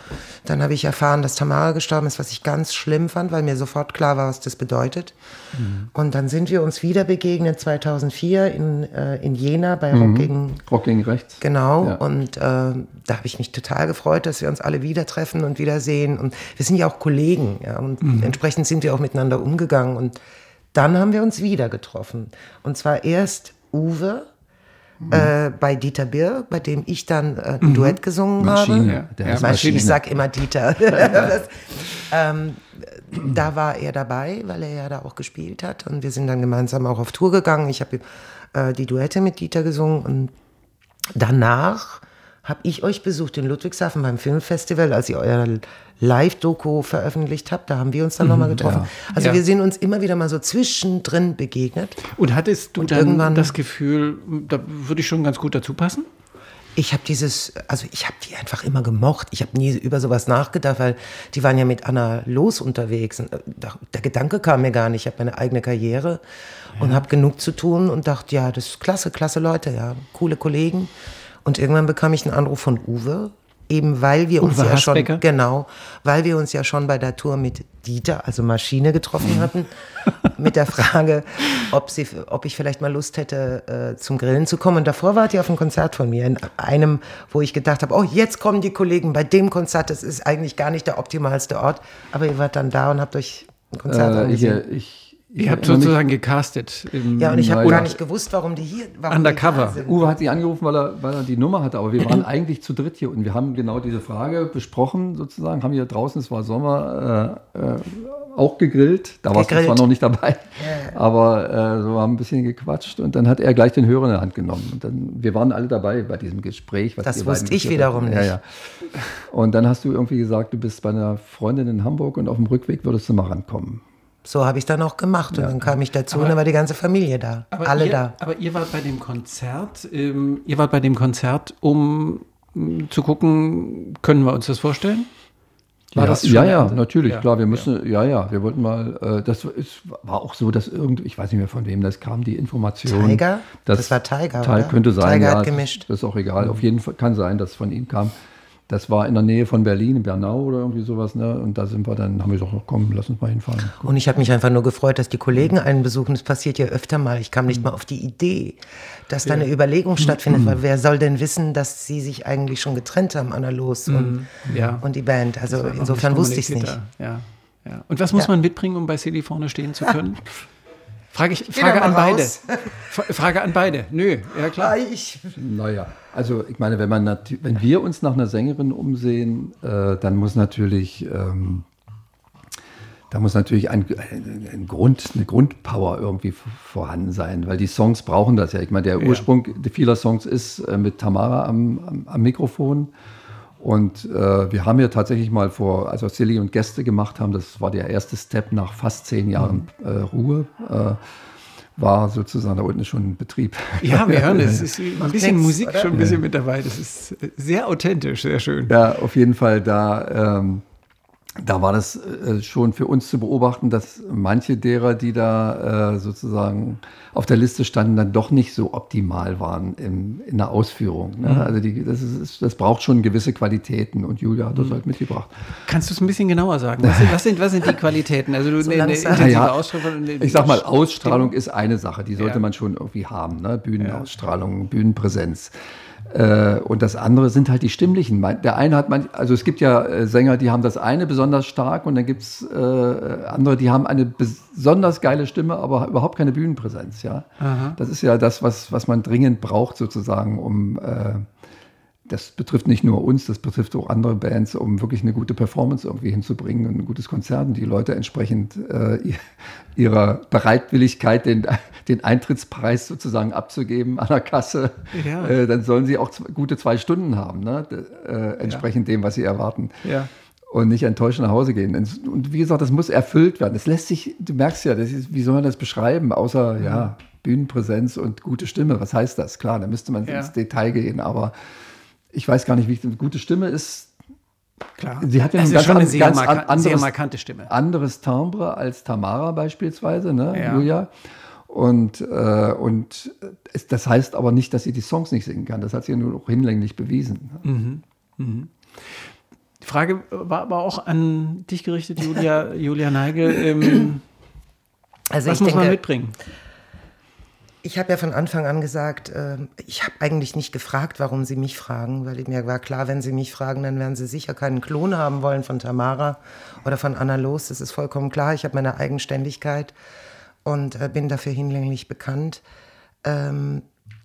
Dann habe ich erfahren, dass Tamara gestorben ist, was ich ganz schlimm fand, weil mir sofort klar war, was das bedeutet. Mhm. Und dann sind wir uns wieder begegnet, zweitausendvier in, äh, in Jena bei mhm. Rock gegen... Rock gegen Rechts. Genau, ja. und äh, da habe ich mich total gefreut, dass wir uns alle wieder treffen und wiedersehen. Und wir sind ja auch Kollegen, ja, und mhm. entsprechend sind wir auch miteinander umgegangen. Und dann haben wir uns wieder getroffen. Und zwar erst Uwe, Mhm. Äh, bei Dieter Birr, bei dem ich dann äh, ein mhm. Duett gesungen Maschine. habe. Der ja, Maschine. Maschine. Ich sag immer Dieter. das, ähm, da war er dabei, weil er ja da auch gespielt hat. Und wir sind dann gemeinsam auch auf Tour gegangen. Ich habe äh, die Duette mit Dieter gesungen. Und danach habe ich euch besucht in Ludwigshafen beim Filmfestival, als ihr euer Live-Doku veröffentlicht habt. Da haben wir uns dann mhm, nochmal getroffen. Ja. Also ja. wir sind uns immer wieder mal so zwischendrin begegnet. Und hattest du und dann irgendwann das Gefühl, da würde ich schon ganz gut dazu passen? Ich habe dieses, also ich habe die einfach immer gemocht. Ich habe nie über sowas nachgedacht, weil die waren ja mit Anna Los unterwegs. Und der Gedanke kam mir gar nicht. Ich habe meine eigene Karriere ja. und habe genug zu tun und dachte, ja, das ist klasse, klasse Leute, ja, coole Kollegen. Und irgendwann bekam ich einen Anruf von Uwe, eben weil wir uns Uwe ja schon, Hasbecker. genau, weil wir uns ja schon bei der Tour mit Dieter, also Maschine, getroffen hatten, mit der Frage, ob, sie, ob ich vielleicht mal Lust hätte, äh, zum Grillen zu kommen. Und davor wart ihr auf einem Konzert von mir, in einem, wo ich gedacht habe, oh, jetzt kommen die Kollegen bei dem Konzert, das ist eigentlich gar nicht der optimalste Ort, aber ihr wart dann da und habt euch ein Konzert äh, angesehen. Ich, ich Ihr habt sozusagen gecastet. Im ja, und ich habe ja. gar nicht gewusst, warum die hier warum Undercover. Die sind. Uwe hat sie angerufen, weil er, weil er die Nummer hatte, aber wir waren eigentlich zu dritt hier und wir haben genau diese Frage besprochen, sozusagen, haben hier draußen, es war Sommer, äh, äh, auch gegrillt. Da warst du zwar noch nicht dabei, ja, ja. aber äh, so haben ein bisschen gequatscht und dann hat er gleich den Hörer in der Hand genommen. Und dann, wir waren alle dabei bei diesem Gespräch. Was das wusste ich wiederum nicht. Ja, ja. Und dann hast du irgendwie gesagt, du bist bei einer Freundin in Hamburg und auf dem Rückweg würdest du mal rankommen. So habe ich dann auch gemacht und ja. dann kam ich dazu aber, und dann war die ganze Familie da, alle ihr, da. Aber ihr wart bei dem Konzert, ähm, ihr wart bei dem Konzert, um m, zu gucken, können wir uns das vorstellen? War ja, das ja, ja, natürlich, ja. klar, wir müssen, ja, ja, wir wollten mal, äh, das ist, war auch so, dass irgend, ich weiß nicht mehr von wem das kam, die Information. Tiger? Dass, das war Tiger, Tiger oder? Könnte sein, Tiger ja, hat gemischt. Das ist auch egal, mhm. auf jeden Fall kann sein, dass es von ihm kam. Das war in der Nähe von Berlin, in Bernau oder irgendwie sowas, ne? Und da sind wir dann, haben wir gesagt, komm, lass uns mal hinfahren. Und ich habe mich einfach nur gefreut, dass die Kollegen einen besuchen. Das passiert ja öfter mal. Ich kam nicht mal auf die Idee, dass da eine Überlegung stattfindet, weil wer soll denn wissen, dass sie sich eigentlich schon getrennt haben, Anna Los und, ja. und die Band. Also insofern wusste ich es nicht. Ja. Ja. Und was muss ja. man mitbringen, um bei Silly vorne stehen zu können? Frage, ich, ich Frage an beide. Frage an beide. Nö, ja klar. Ich. Naja, also ich meine, wenn, man wenn wir uns nach einer Sängerin umsehen, äh, dann muss natürlich, ähm, da muss natürlich ein, ein Grund, eine Grundpower irgendwie vorhanden sein, weil die Songs brauchen das ja. Ich meine, der Ursprung ja. vieler Songs ist äh, mit Tamara am, am, am Mikrofon. Und äh, wir haben ja tatsächlich mal vor, als wir Silly und Gäste gemacht haben, das war der erste Step nach fast zehn Jahren äh, Ruhe, äh, war sozusagen da unten schon ein Betrieb. Ja, wir hören es. Es ist ein bisschen Musik oder? schon ein bisschen ja. mit dabei. Das ist sehr authentisch, sehr schön. Ja, auf jeden Fall da. Ähm, Da war das äh, schon für uns zu beobachten, dass manche derer, die da äh, sozusagen auf der Liste standen, dann doch nicht so optimal waren im, in der Ausführung. Ne? Mhm. Also die, das, ist, das braucht schon gewisse Qualitäten und Julia hat das mhm. halt mitgebracht. Kannst du es ein bisschen genauer sagen? Was sind, was sind, was sind die Qualitäten? Also du, so eine, eine intensive ja, Ausstrahlung. Eine, ich sag mal, Ausstrahlung ist eine Sache, die sollte ja. man schon irgendwie haben. Ne? Bühnenausstrahlung, ja. Bühnenpräsenz. Äh, und das andere sind halt die stimmlichen. Der eine hat man, also es gibt ja äh, Sänger, die haben das eine besonders stark und dann gibt es äh, andere, die haben eine besonders geile Stimme, aber überhaupt keine Bühnenpräsenz. Ja, Aha. Das ist ja das, was, was man dringend braucht sozusagen, um äh, das betrifft nicht nur uns, das betrifft auch andere Bands, um wirklich eine gute Performance irgendwie hinzubringen und ein gutes Konzert und die Leute entsprechend äh, ihrer Bereitwilligkeit, den, den Eintrittspreis sozusagen abzugeben an der Kasse, ja. äh, dann sollen sie auch zwei, gute zwei Stunden haben, ne? äh, entsprechend ja. dem, was sie erwarten. Ja. Und nicht enttäuscht nach Hause gehen. Und wie gesagt, das muss erfüllt werden. Das lässt sich, du merkst ja, das ist, wie soll man das beschreiben, außer mhm. ja, Bühnenpräsenz und gute Stimme. Was heißt das? Klar, da müsste man ja. ins Detail gehen, aber ich weiß gar nicht, wie eine gute Stimme ist. Klar. Sie hat ja also ein ganz, schon eine an, sehr, ganz marka- anderes, sehr markante Stimme. Anderes Timbre als Tamara beispielsweise, ne, ja. Julia. Und, äh, und es, das heißt aber nicht, dass sie die Songs nicht singen kann. Das hat sie ja nur noch hinlänglich bewiesen. Mhm. Mhm. Die Frage war aber auch an dich gerichtet, Julia, Julia Neigel. Ähm, also was ich muss denke, man mitbringen? Ich habe ja von Anfang an gesagt, äh, ich habe eigentlich nicht gefragt, warum sie mich fragen, weil mir war klar, wenn sie mich fragen, dann werden sie sicher keinen Klon haben wollen von Tamara oder von Anna Loos. Das ist vollkommen klar. Ich habe meine Eigenständigkeit und äh, bin dafür hinlänglich bekannt. Ähm,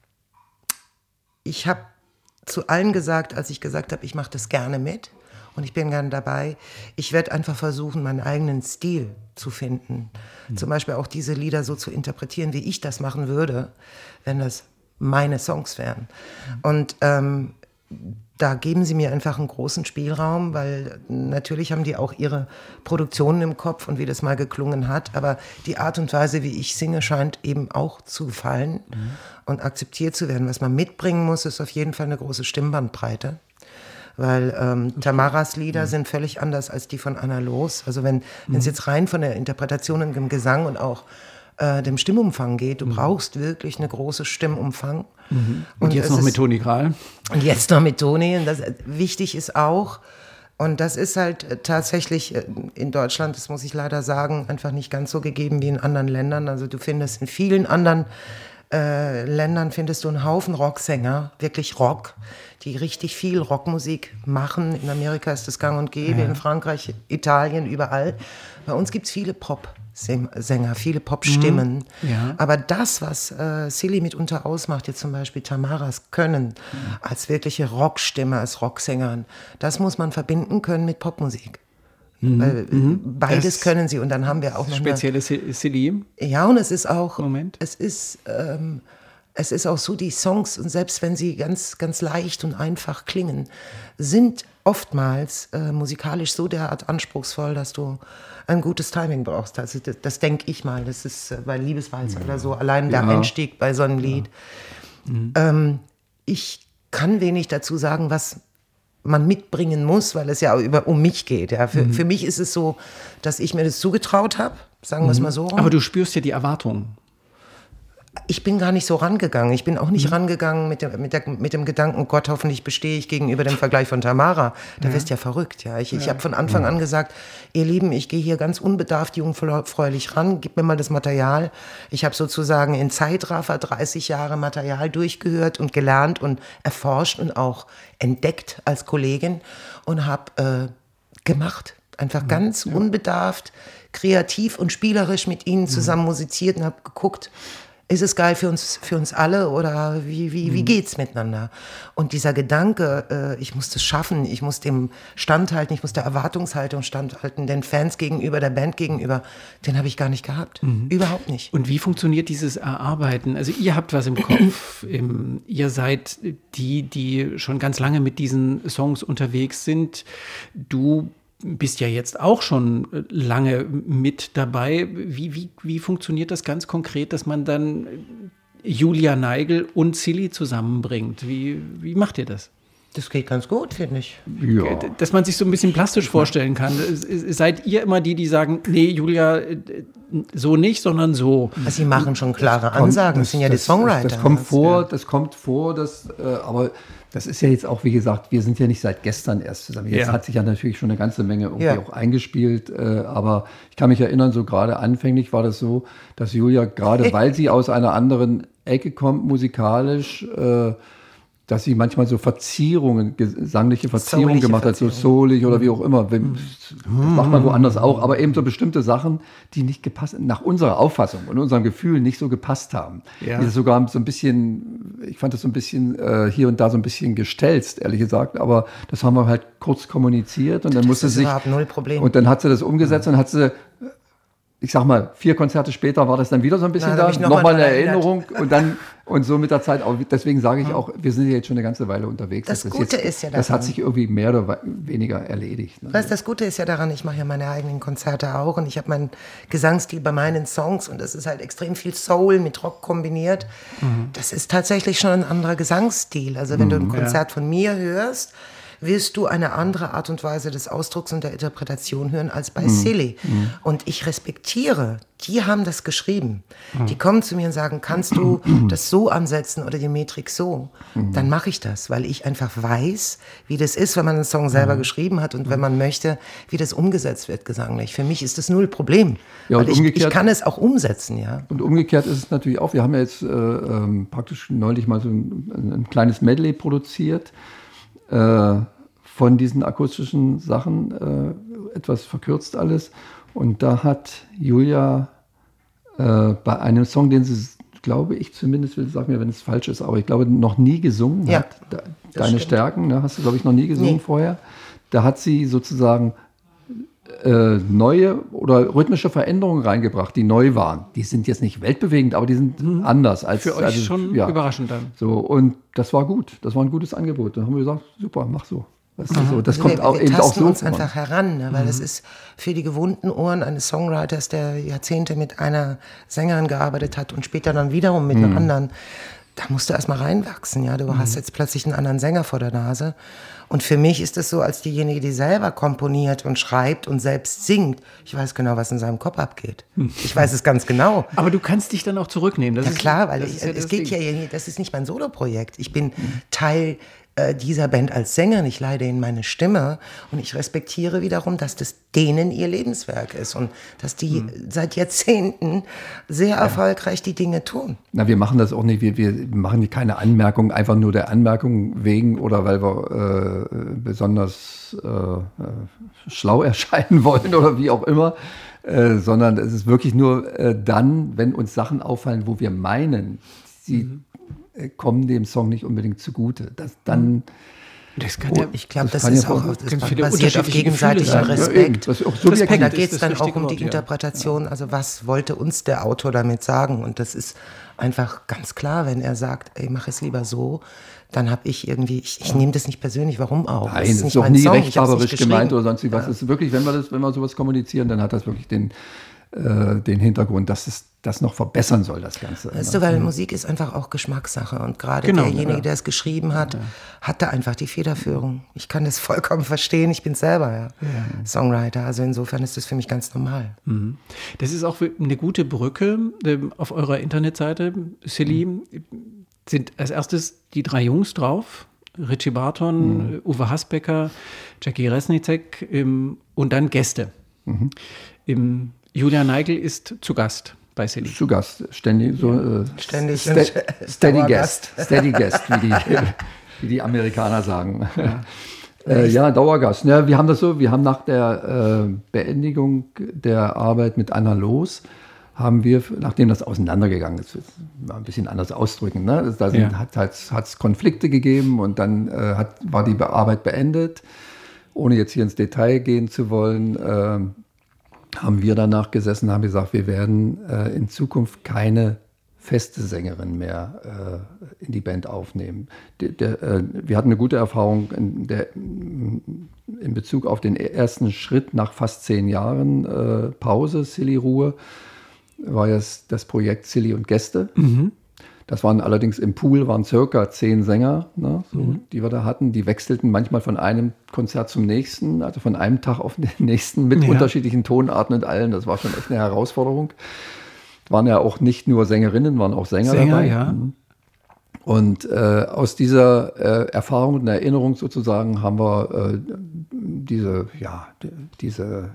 ich habe zu allen gesagt, als ich gesagt habe, ich mache das gerne mit und ich bin gerne dabei, ich werde einfach versuchen, meinen eigenen Stil zu finden. Mhm. Zum Beispiel auch diese Lieder so zu interpretieren, wie ich das machen würde, wenn das meine Songs wären. Mhm. Und ähm, da geben sie mir einfach einen großen Spielraum, weil natürlich haben die auch ihre Produktionen im Kopf und wie das mal geklungen hat, aber die Art und Weise, wie ich singe, scheint eben auch zu gefallen mhm. und akzeptiert zu werden. Was man mitbringen muss, ist auf jeden Fall eine große Stimmbandbreite. Weil ähm, Tamaras Lieder ja. sind völlig anders als die von Anna Loos. Also wenn mhm. es jetzt rein von der Interpretation und dem Gesang und auch äh, dem Stimmumfang geht, du mhm. brauchst wirklich eine große Stimmumfang. Mhm. Und, und jetzt noch ist, mit Toni Kral. Und jetzt noch mit Toni. Und das wichtig ist auch, und das ist halt tatsächlich in Deutschland, das muss ich leider sagen, einfach nicht ganz so gegeben wie in anderen Ländern. Also du findest in vielen anderen Äh, Ländern findest du einen Haufen Rocksänger, wirklich Rock, die richtig viel Rockmusik machen. In Amerika ist das gang und gäbe, ja. in Frankreich, Italien, überall. Bei uns gibt es viele Pop-Sänger, viele Pop-Stimmen. Mhm. Ja. Aber das, was äh, Silly mitunter ausmacht, jetzt zum Beispiel Tamaras Können, mhm. als wirkliche Rockstimme, als Rocksängerin, das muss man verbinden können mit Popmusik. Mhm. Weil beides das können sie und dann haben wir auch noch spezielle Silly. Ja, und es ist auch Moment. es ist ähm, es ist auch so, die Songs, und selbst wenn sie ganz ganz leicht und einfach klingen, sind oftmals äh, musikalisch so derart anspruchsvoll, dass du ein gutes Timing brauchst. Also das, das denke ich mal, das ist äh, bei Liebeswalzer ja. oder so, allein der ja. Einstieg bei so einem Lied. Ja. Mhm. Ähm, ich kann wenig dazu sagen, was man mitbringen muss, weil es ja über, um mich geht. Ja. Für, mhm. für mich ist es so, dass ich mir das zugetraut habe, sagen wir es mal so rum. Aber du spürst ja die Erwartungen. Ich bin gar nicht so rangegangen. Ich bin auch nicht mhm. rangegangen mit dem, mit, der, mit dem Gedanken, Gott, hoffentlich bestehe ich gegenüber dem Vergleich von Tamara. Da ja. wirst du ja verrückt. Ja. Ich, ja. ich habe von Anfang ja. an gesagt, ihr Lieben, ich gehe hier ganz unbedarft, jungfräulich ran, gib mir mal das Material. Ich habe sozusagen in Zeitraffer dreißig Jahre Material durchgehört und gelernt und erforscht und auch entdeckt als Kollegin und habe äh, gemacht. Einfach mhm. ganz ja. unbedarft, kreativ und spielerisch mit ihnen zusammen mhm. musiziert und habe geguckt, ist es geil für uns, für uns alle oder wie, wie, wie geht's miteinander? Und dieser Gedanke, äh, ich muss das schaffen, ich muss dem standhalten, ich muss der Erwartungshaltung standhalten, den Fans gegenüber, der Band gegenüber, den habe ich gar nicht gehabt. Mhm. Überhaupt nicht. Und wie funktioniert dieses Erarbeiten? Also ihr habt was im Kopf, im, ihr seid die, die schon ganz lange mit diesen Songs unterwegs sind. Du bist ja jetzt auch schon lange mit dabei. Wie, wie, wie funktioniert das ganz konkret, dass man dann Julia Neigel und Silly zusammenbringt? Wie, wie macht ihr das? Das geht ganz gut, finde ich. Ja. Dass man sich so ein bisschen plastisch vorstellen kann. Seid ihr immer die, die sagen, nee, Julia, so nicht, sondern so? Also sie machen schon klare Ansagen, das sind ja die Songwriter. Das, das kommt vor, das kommt vor, das, äh, aber das ist ja jetzt auch, wie gesagt, wir sind ja nicht seit gestern erst zusammen. Jetzt ja. hat sich ja natürlich schon eine ganze Menge irgendwie ja. auch eingespielt, äh, aber ich kann mich erinnern, so gerade anfänglich war das so, dass Julia, gerade weil sie aus einer anderen Ecke kommt, musikalisch, äh, dass sie manchmal so Verzierungen, gesangliche Verzierungen soulige gemacht hat, so soulig oder wie auch immer. Das macht man woanders auch, aber eben so bestimmte Sachen, die nicht gepasst, nach unserer Auffassung und unserem Gefühl nicht so gepasst haben. Ja. Die sogar so ein bisschen, ich fand das so ein bisschen äh, hier und da so ein bisschen gestelzt, ehrlich gesagt, aber das haben wir halt kurz kommuniziert und dann das musste sie sich, null Problem. Und dann hat sie das umgesetzt ja. und hat sie, ich sag mal, vier Konzerte später war das dann wieder so ein bisschen Na, da, nochmal noch eine Erinnerung und dann und so mit der Zeit auch, deswegen sage ich auch, wir sind ja jetzt schon eine ganze Weile unterwegs. Das, das Gute ist, jetzt, ist ja daran. Das hat sich irgendwie mehr oder weniger erledigt. Ne? Weißt, das Gute ist ja daran, ich mache ja meine eigenen Konzerte auch und ich habe meinen Gesangsstil bei meinen Songs und das ist halt extrem viel Soul mit Rock kombiniert. Mhm. Das ist tatsächlich schon ein anderer Gesangsstil. Also wenn mhm, du ein Konzert ja. von mir hörst, wirst du eine andere Art und Weise des Ausdrucks und der Interpretation hören als bei mhm. Silly. Mhm. Und ich respektiere, die haben das geschrieben. Mhm. Die kommen zu mir und sagen, kannst du das so ansetzen oder die Metrik so? Mhm. Dann mache ich das, weil ich einfach weiß, wie das ist, wenn man einen Song selber mhm. geschrieben hat und wenn man möchte, wie das umgesetzt wird gesanglich. Für mich ist das null Problem, ja, weil ich, ich kann es auch umsetzen. Ja. Und umgekehrt ist es natürlich auch, wir haben ja jetzt äh, ähm, praktisch neulich mal so ein, ein kleines Medley produziert, äh, von diesen akustischen Sachen, äh, etwas verkürzt alles. Und da hat Julia äh, bei einem Song, den sie, glaube ich zumindest, will sag mir, wenn es falsch ist, aber ich glaube, noch nie gesungen ja, hat. Da, deine stimmt. Stärken, ne, hast du, glaube ich, noch nie gesungen nee. vorher. Da hat sie sozusagen äh, neue oder rhythmische Veränderungen reingebracht, die neu waren. Die sind jetzt nicht weltbewegend, aber die sind mhm. anders. Als, Für euch also, schon ja. überraschend dann. So, und das war gut. Das war ein gutes Angebot. Dann haben wir gesagt, super, mach so. Das, ist so, das kommt wir, auch wir eben auch so. Wir uns einfach heran, ne? weil mhm. das ist für die gewohnten Ohren eines Songwriters, der Jahrzehnte mit einer Sängerin gearbeitet hat und später dann wiederum mit mhm. einer anderen. Da musst du erstmal reinwachsen. Ja? Du mhm. hast jetzt plötzlich einen anderen Sänger vor der Nase. Und für mich ist es so, als diejenige, die selber komponiert und schreibt und selbst singt, ich weiß genau, was in seinem Kopf abgeht. Ich weiß es ganz genau. Aber du kannst dich dann auch zurücknehmen. Das ja ist, klar, weil ich, ja es geht Ding. ja, das ist nicht mein Soloprojekt. Ich bin mhm. Teil dieser Band als Sängerin, ich leide in meine Stimme und ich respektiere wiederum, dass das denen ihr Lebenswerk ist und dass die mhm. seit Jahrzehnten sehr erfolgreich die Dinge tun. Na, wir machen das auch nicht, wir, wir machen keine Anmerkung, einfach nur der Anmerkung wegen oder weil wir äh, besonders äh, schlau erscheinen wollen oder wie auch immer, äh, sondern es ist wirklich nur äh, dann, wenn uns Sachen auffallen, wo wir meinen, sie mhm. kommen dem Song nicht unbedingt zugute. Das dann. Das kann ja, ich glaube, das, das ist ja auch, das basiert auf gegenseitigem Respekt. Ja, so Respekt. Da geht es dann auch um Wort, die Interpretation. Ja. Also was wollte uns der Autor damit sagen? Und das ist einfach ganz klar, wenn er sagt, ey, mach es lieber so, dann habe ich irgendwie, ich, ich nehme das nicht persönlich, warum auch? Nein, das ist, nicht ist doch nie Song. rechthaberisch gemeint oder sonst was. Ja. Das ist wirklich, wenn wir das, wenn wir sowas kommunizieren, dann hat das wirklich den, äh, den Hintergrund, dass es das noch verbessern soll, das Ganze. Weißt du, weil Musik ist einfach auch Geschmackssache und gerade genau, derjenige, ja. der es geschrieben hat, ja. hat da einfach die Federführung. Ich kann das vollkommen verstehen, ich bin selber ja. Ja. Songwriter, also insofern ist das für mich ganz normal. Mhm. Das ist auch eine gute Brücke auf eurer Internetseite, Silly, mhm. sind als erstes die drei Jungs drauf, Richie Barton, mhm. Uwe Hasbecker, Jackie Resnicek ähm, und dann Gäste. Mhm. Ähm, Julia Neigl ist zu Gast bei Silly. Zu Gast, ständig so ja. äh, ständig st Steady Guest, Steady Guest, wie die, wie die Amerikaner sagen. Ja, äh, ja Dauergast. Ja, wir haben das so, wir haben nach der äh, Beendigung der Arbeit mit Anna Loos, haben wir, nachdem das auseinandergegangen ist, mal ein bisschen anders ausdrücken, ne? Da sind, ja. hat es halt, Konflikte gegeben und dann äh, hat, war die Arbeit beendet. Ohne jetzt hier ins Detail gehen zu wollen, äh, haben wir danach gesessen, haben gesagt, wir werden äh, in Zukunft keine feste Sängerin mehr äh, in die Band aufnehmen. Der, der, äh, wir hatten eine gute Erfahrung in, der, in Bezug auf den ersten Schritt nach fast zehn Jahren äh, Pause, Silly-Ruhe, war jetzt das Projekt Silly und Gäste. Mhm. Das waren allerdings im Pool, waren circa zehn Sänger, ne, so, mhm. die wir da hatten. Die wechselten manchmal von einem Konzert zum nächsten, also von einem Tag auf den nächsten mit ja. unterschiedlichen Tonarten und allen. Das war schon echt eine Herausforderung. Waren ja auch nicht nur Sängerinnen, waren auch Sänger, Sänger dabei. Ja. Und äh, aus dieser äh, Erfahrung und Erinnerung sozusagen haben wir äh, diese, ja, diese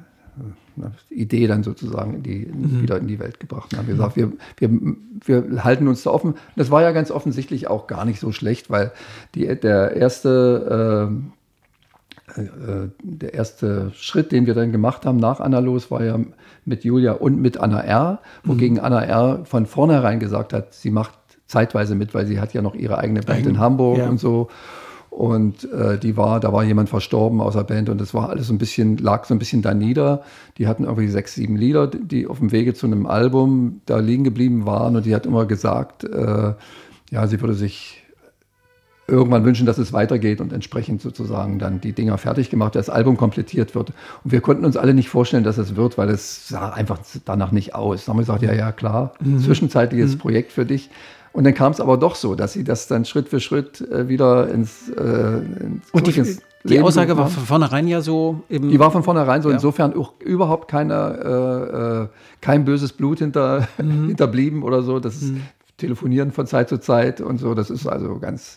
Idee dann sozusagen in die, mhm. wieder in die Welt gebracht. Wir haben gesagt, wir, wir, wir halten uns da offen. Das war ja ganz offensichtlich auch gar nicht so schlecht, weil die, der, erste, äh, äh, der erste Schritt, den wir dann gemacht haben nach Anna Loos, war ja mit Julia und mit Anna R., wogegen mhm. Anna R. von vornherein gesagt hat, sie macht zeitweise mit, weil sie hat ja noch ihre eigene Band in Hamburg ja. und so. Und äh, die war, da war jemand verstorben aus der Band und das war alles so ein bisschen, lag so ein bisschen da nieder. Die hatten irgendwie sechs, sieben Lieder, die auf dem Wege zu einem Album da liegen geblieben waren und die hat immer gesagt, äh, ja, sie würde sich irgendwann wünschen, dass es weitergeht und entsprechend sozusagen dann die Dinger fertig gemacht, das Album komplettiert wird. Und wir konnten uns alle nicht vorstellen, dass es wird, weil es sah einfach danach nicht aus. Da haben wir gesagt, ja, ja, klar, mhm. zwischenzeitliches mhm. Projekt für dich. Und dann kam es aber doch so, dass sie das dann Schritt für Schritt äh, wieder ins, äh, ins Und die, ins die Leben Aussage war haben. von vornherein ja so. Eben, Die war von vornherein so, ja. insofern auch überhaupt keine, äh, äh, kein böses Blut hinter, mhm. hinterblieben oder so. Das ist mhm. Telefonieren von Zeit zu Zeit und so. Das ist also ganz,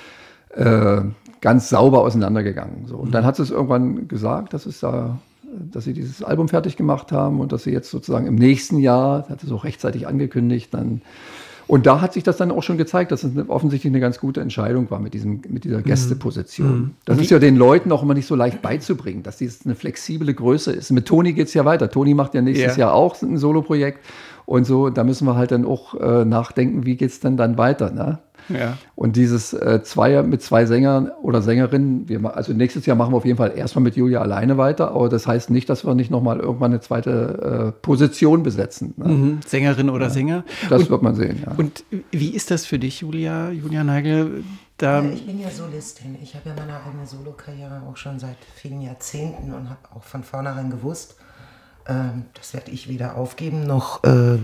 äh, ganz sauber auseinandergegangen. So. Und mhm. dann hat sie es irgendwann gesagt, dass es da, dass sie dieses Album fertig gemacht haben und dass sie jetzt sozusagen im nächsten Jahr, hat es auch rechtzeitig angekündigt, dann. Und da hat sich das dann auch schon gezeigt, dass es eine, offensichtlich eine ganz gute Entscheidung war mit, diesem, mit dieser Gästeposition. Mhm. Das ist ja den Leuten auch immer nicht so leicht beizubringen, dass dies eine flexible Größe ist. Mit Toni geht es ja weiter. Toni macht ja nächstes ja. Jahr auch ein Soloprojekt. Und so, da müssen wir halt dann auch äh, nachdenken, wie geht es denn dann weiter. Ne? Ja. Und dieses äh, Zweier mit zwei Sängern oder Sängerinnen, wir, also nächstes Jahr machen wir auf jeden Fall erstmal mit Julia alleine weiter, aber das heißt nicht, dass wir nicht nochmal irgendwann eine zweite äh, Position besetzen. Ne? Mhm. Sängerin oder ja. Sänger. Das und, wird man sehen, ja. Und wie ist das für dich, Julia, Julia Nagel? Da ja, ich bin ja Solistin. Ich habe ja meine eigene Solokarriere auch schon seit vielen Jahrzehnten und habe auch von vornherein gewusst, ähm, das werde ich weder aufgeben, noch äh,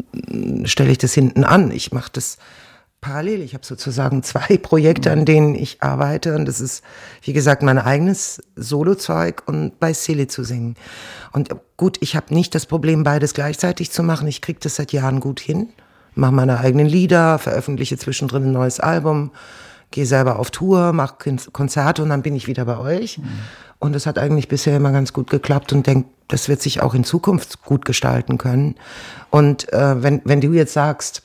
stelle ich das hinten an. Ich mache das parallel. Ich habe sozusagen zwei Projekte, an denen ich arbeite. Und das ist, wie gesagt, mein eigenes Solozeug und bei Silly zu singen. Und gut, ich habe nicht das Problem, beides gleichzeitig zu machen. Ich kriege das seit Jahren gut hin. Mache meine eigenen Lieder, veröffentliche zwischendrin ein neues Album, gehe selber auf Tour, mache Konzerte und dann bin ich wieder bei euch. Mhm. Und das hat eigentlich bisher immer ganz gut geklappt und denke, das wird sich auch in Zukunft gut gestalten können. Und äh, wenn, wenn du jetzt sagst,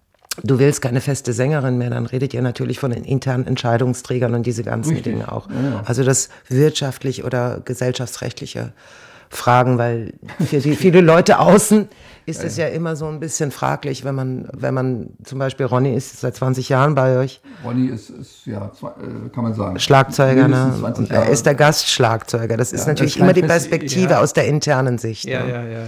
du willst keine feste Sängerin mehr, dann redet ihr natürlich von den internen Entscheidungsträgern und diese ganzen Richtig. Dinge auch. Ja. Also das wirtschaftlich oder gesellschaftsrechtliche Fragen, weil für die, viele Leute außen ist es ja. ja immer so ein bisschen fraglich, wenn man, wenn man zum Beispiel, Ronny ist seit zwanzig Jahren bei euch. Ronny ist, ist ja, kann man sagen. Schlagzeuger, ne? Und er ist der Gastschlagzeuger. Das ist ja, natürlich das immer die Perspektive ja. aus der internen Sicht. Ja, ne? ja, ja, ja.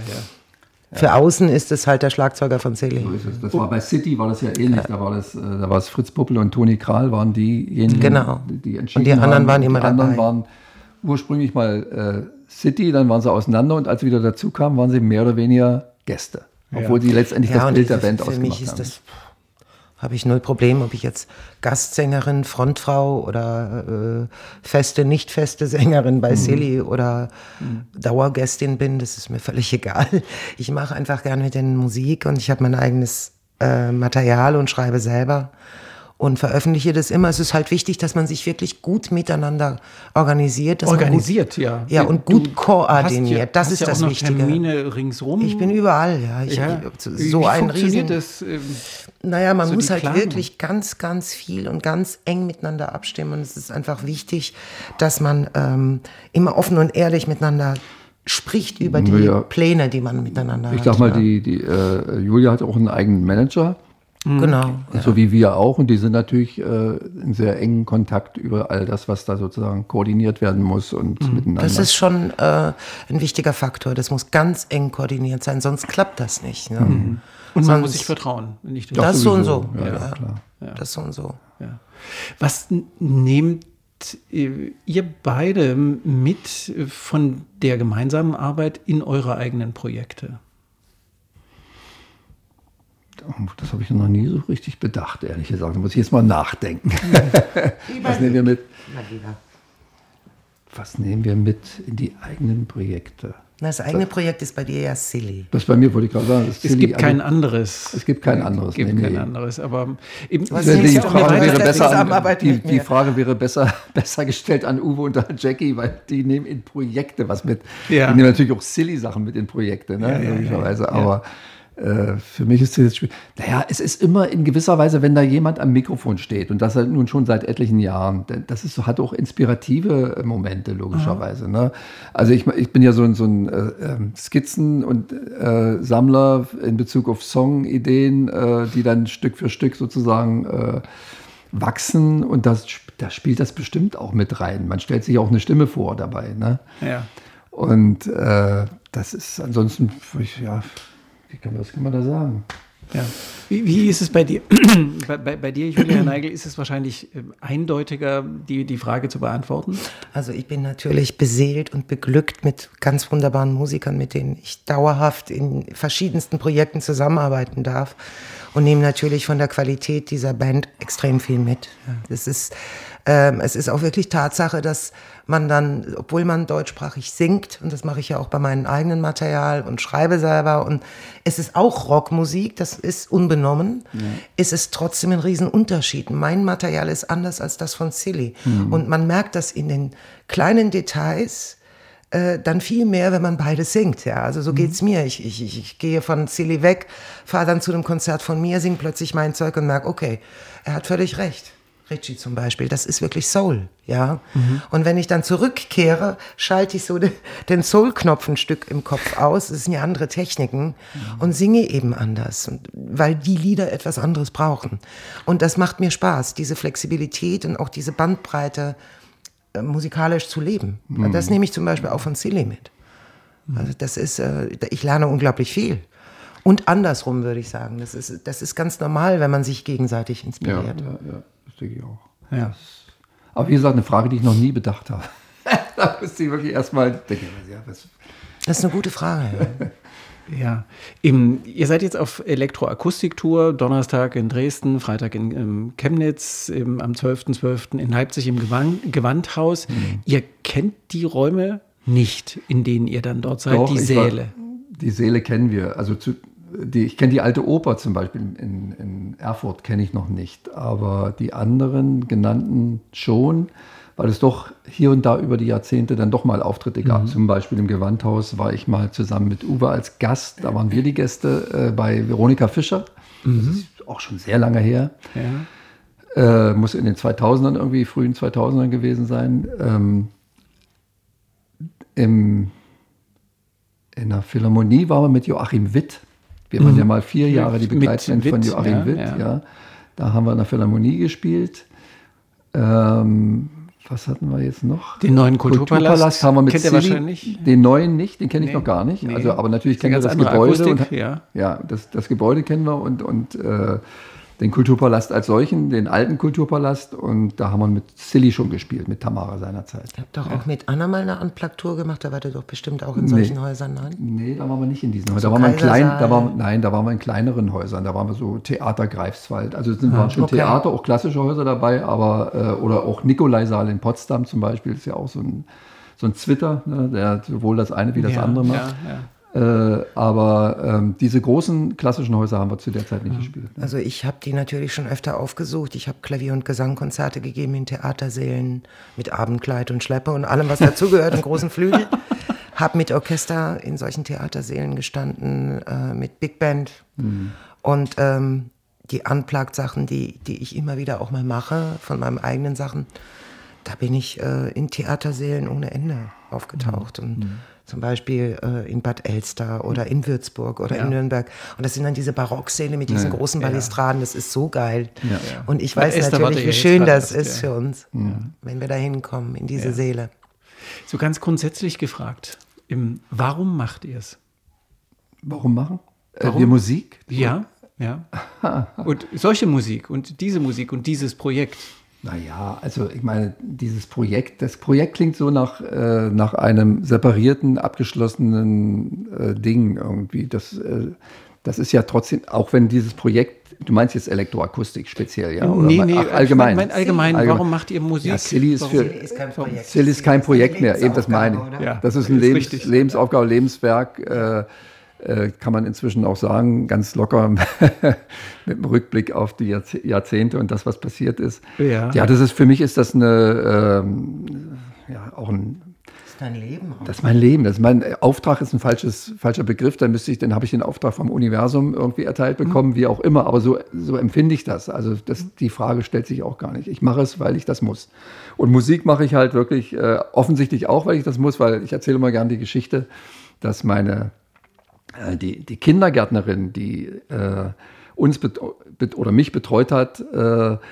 Für außen ist es halt der Schlagzeuger von Silly. So ist es. Das war bei City war das ja ähnlich. Da war das, da war es Fritz Puppel und Toni Kral waren diejenigen, genau. die, die entschieden und die anderen haben. waren immer die dabei. Die anderen waren ursprünglich mal äh, City, dann waren sie auseinander und als sie wieder dazu kamen, waren sie mehr oder weniger Gäste. Obwohl ja. sie letztendlich ja, das Bild der Band ausgemacht haben. Für mich ist das, habe ich null Problem, ob ich jetzt Gastsängerin, Frontfrau oder äh, feste, nicht feste Sängerin bei mhm. Silly oder mhm. Dauergästin bin, das ist mir völlig egal. Ich mache einfach gerne mit denen Musik und ich habe mein eigenes äh, Material und schreibe selber und veröffentliche das immer. Es ist halt wichtig, dass man sich wirklich gut miteinander organisiert. Dass organisiert, man gut, ja. Ja, und gut du koordiniert. Ja, das ist ja das auch noch Wichtige. Termine ringsrum. Ich bin überall, ja. Ich, ja. So Wie ein Riesen. Das, ähm, naja, man so muss halt Planung. wirklich ganz, ganz viel und ganz eng miteinander abstimmen. Und es ist einfach wichtig, dass man ähm, immer offen und ehrlich miteinander spricht über die ja. Pläne, die man miteinander ich hat. Ich sag mal, ja. die, die äh, Julia hat auch einen eigenen Manager. Genau. Ja. So wie wir auch. Und die sind natürlich äh, in sehr engen Kontakt über all das, was da sozusagen koordiniert werden muss und mhm. miteinander. Das ist schon äh, ein wichtiger Faktor. Das muss ganz eng koordiniert sein, sonst klappt das nicht. Ne? Mhm. Und man sonst, muss sich vertrauen. Nicht das ist so und so. Ja, Ja, ja, klar. Ja. Das so und so. Ja. Was nehmt ihr beide mit von der gemeinsamen Arbeit in eure eigenen Projekte? Das habe ich noch nie so richtig bedacht, ehrlich gesagt. Da muss ich jetzt mal nachdenken. Was nehmen wir mit? Was nehmen wir mit in die eigenen Projekte? Das eigene Projekt ist bei dir ja Silly. Das bei mir wollte ich gerade sagen. Es Silly, gibt kein anderes. Es gibt kein anderes. Es gibt nee, kein nee. anderes. Aber eben, Was die, die, Frage Frage wäre besser an, die, die Frage wäre besser, besser gestellt an Uwe und an Jackie, weil die nehmen in Projekte was mit. Ja. Die nehmen natürlich auch Silly-Sachen mit in Projekte, ne? Ja, ja, logischerweise. Ja. Aber für mich ist das Spiel, naja, es ist immer in gewisser Weise, wenn da jemand am Mikrofon steht und das halt nun schon seit etlichen Jahren, das ist, hat auch inspirative Momente, logischerweise. Mhm. Ne? Also ich, ich bin ja so ein, so ein äh, Skizzen- und äh, Sammler in Bezug auf Songideen, äh, die dann Stück für Stück sozusagen äh, wachsen und das, da spielt das bestimmt auch mit rein. Man stellt sich auch eine Stimme vor dabei. Ne? Ja. Und äh, das ist ansonsten, ja, Wie kann, was kann man da sagen? Ja. Wie, wie ist es bei dir? bei, bei, bei dir, Julia Neigl, ist es wahrscheinlich äh, eindeutiger, die, die Frage zu beantworten? Also ich bin natürlich beseelt und beglückt mit ganz wunderbaren Musikern, mit denen ich dauerhaft in verschiedensten Projekten zusammenarbeiten darf und nehme natürlich von der Qualität dieser Band extrem viel mit. Das ist, ähm, es ist auch wirklich Tatsache, dass man dann, obwohl man deutschsprachig singt, und das mache ich ja auch bei meinem eigenen Material und schreibe selber, und es ist auch Rockmusik, das ist unbenommen, ja. ist es trotzdem ein Riesenunterschied. Mein Material ist anders als das von Silly. Mhm. Und man merkt das in den kleinen Details äh, dann viel mehr, wenn man beides singt. Ja? Also so mhm. geht's mir. Ich, ich, ich, ich gehe von Silly weg, fahre dann zu einem Konzert von mir, singe plötzlich mein Zeug und merke, okay, er hat völlig recht. Richie zum Beispiel, das ist wirklich Soul, ja. Mhm. Und wenn ich dann zurückkehre, schalte ich so de, den Soul-Knopf ein Stück im Kopf aus, das sind ja andere Techniken, mhm. und singe eben anders, und, weil die Lieder etwas anderes brauchen. Und das macht mir Spaß, diese Flexibilität und auch diese Bandbreite äh, musikalisch zu leben. Mhm. Das nehme ich zum Beispiel auch von Silly mit. Mhm. Also das ist, äh, ich lerne unglaublich viel. Und andersrum, würde ich sagen. Das ist, das ist ganz normal, wenn man sich gegenseitig inspiriert. Ja, ja, ja. Denke ich auch. Ja. Aber wie gesagt, eine Frage, die ich noch nie bedacht habe. Da müsste ich wirklich erstmal denken. Ja, was das ist eine gute Frage. Ja. ja. Im, ihr seid jetzt auf Elektroakustiktour, Donnerstag in Dresden, Freitag in ähm, Chemnitz, im, am zwölften zwölften in Leipzig im Gewand, Gewandhaus. Mhm. Ihr kennt die Räume nicht, in denen ihr dann dort seid, Doch, die Säle. War, die Säle kennen wir. Also zu, Die, ich kenne die Alte Oper zum Beispiel in, in Erfurt, kenne ich noch nicht, aber die anderen genannten schon, weil es doch hier und da über die Jahrzehnte dann doch mal Auftritte gab. Mhm. Zum Beispiel im Gewandhaus war ich mal zusammen mit Uwe als Gast, da waren wir die Gäste äh, bei Veronika Fischer, mhm. das ist auch schon sehr lange her, ja. äh, muss in den zweitausendern irgendwie, frühen zweitausendern gewesen sein. Ähm, im, in der Philharmonie waren wir mit Joachim Witt. Wir waren mhm. ja mal vier Jahre die Begleitband von Joachim ja, Witt. Ja. Ja. Da haben wir in der Philharmonie gespielt. Ähm, was hatten wir jetzt noch? Den neuen Kulturpalast, Kulturpalast haben wir mit kennt ihr wahrscheinlich? Den neuen nicht, den kenne ich nee. noch gar nicht. Nee. Also, aber natürlich kennen wir das Gebäude. Akustik, und, ja, ja das, das Gebäude kennen wir und, und äh, den Kulturpalast als solchen, den alten Kulturpalast. Und da haben wir mit Silly schon gespielt, mit Tamara seinerzeit. Ihr habt doch ja. auch mit Anna mal eine Unplugged-Tour gemacht, da wart ihr doch bestimmt auch in nee. solchen Häusern, nein? Nee, da waren wir nicht in diesen Häusern. Da waren wir in klein, da war, nein, da waren wir in kleineren Häusern. Da waren wir so Theater Greifswald. Also es waren schon okay. Theater, auch klassische Häuser dabei, aber äh, oder auch Nikolaisaal in Potsdam zum Beispiel, ist ja auch so ein, so ein Zwitter, ne, der sowohl das eine wie das ja, andere macht. Ja, ja. Äh, aber ähm, diese großen klassischen Häuser haben wir zu der Zeit nicht ja. gespielt. Ne? Also ich habe die natürlich schon öfter aufgesucht. Ich habe Klavier- und Gesangkonzerte gegeben in Theatersälen mit Abendkleid und Schleppe und allem, was dazugehört, im großen Flügel. Habe mit Orchester in solchen Theatersälen gestanden, äh, mit Big Band. Mhm. Und ähm, die Unplugged-Sachen, die, die ich immer wieder auch mal mache, von meinen eigenen Sachen, da bin ich äh, in Theatersälen ohne Ende aufgetaucht. Mhm. Und mhm. zum Beispiel äh, in Bad Elster oder in Würzburg oder ja. in Nürnberg. Und das sind dann diese Barocksäle mit diesen ja. großen Balustraden. Das ist so geil. Ja. Ja. Und ich weiß Elster natürlich, wie schön das ist ja. für uns, ja. wenn wir da hinkommen, in diese ja. Säle. So ganz grundsätzlich gefragt, im, warum macht ihr es? Warum machen? Warum? Äh, wir Musik? Ja, ja. Und solche Musik und diese Musik und dieses Projekt. Naja, also ich meine, dieses Projekt, das Projekt klingt so nach, äh, nach einem separierten, abgeschlossenen äh, Ding irgendwie. Das, äh, das ist ja trotzdem, auch wenn dieses Projekt, du meinst jetzt Elektroakustik speziell, ja? Oder nee, nee, ach, allgemein. Ich mein, allgemein, allgemein, warum macht ihr Musik? Ja, Silly ist, für, Silly ist kein Projekt, Silly ist kein Projekt mehr, eben das meine ich. Ja, das ist ein ist Lebens, Lebensaufgabe, Lebenswerk, äh, Äh, kann man inzwischen auch sagen, ganz locker mit dem Rückblick auf die Jahrzehnte und das, was passiert ist. Ja, ja das ist für mich ist das eine, ähm, ja, auch ein. Das ist dein Leben. Auch. Das ist mein Leben. Das ist mein Auftrag ist ein falsches, falscher Begriff. Dann müsste ich, dann habe ich den Auftrag vom Universum irgendwie erteilt bekommen, mhm. wie auch immer. Aber so, so empfinde ich das. Also das, die Frage stellt sich auch gar nicht. Ich mache es, weil ich das muss. Und Musik mache ich halt wirklich äh, offensichtlich auch, weil ich das muss, weil ich erzähle immer gerne die Geschichte, dass meine Die, die Kindergärtnerin, die äh, uns bet- bet- oder mich betreut hat, äh, äh,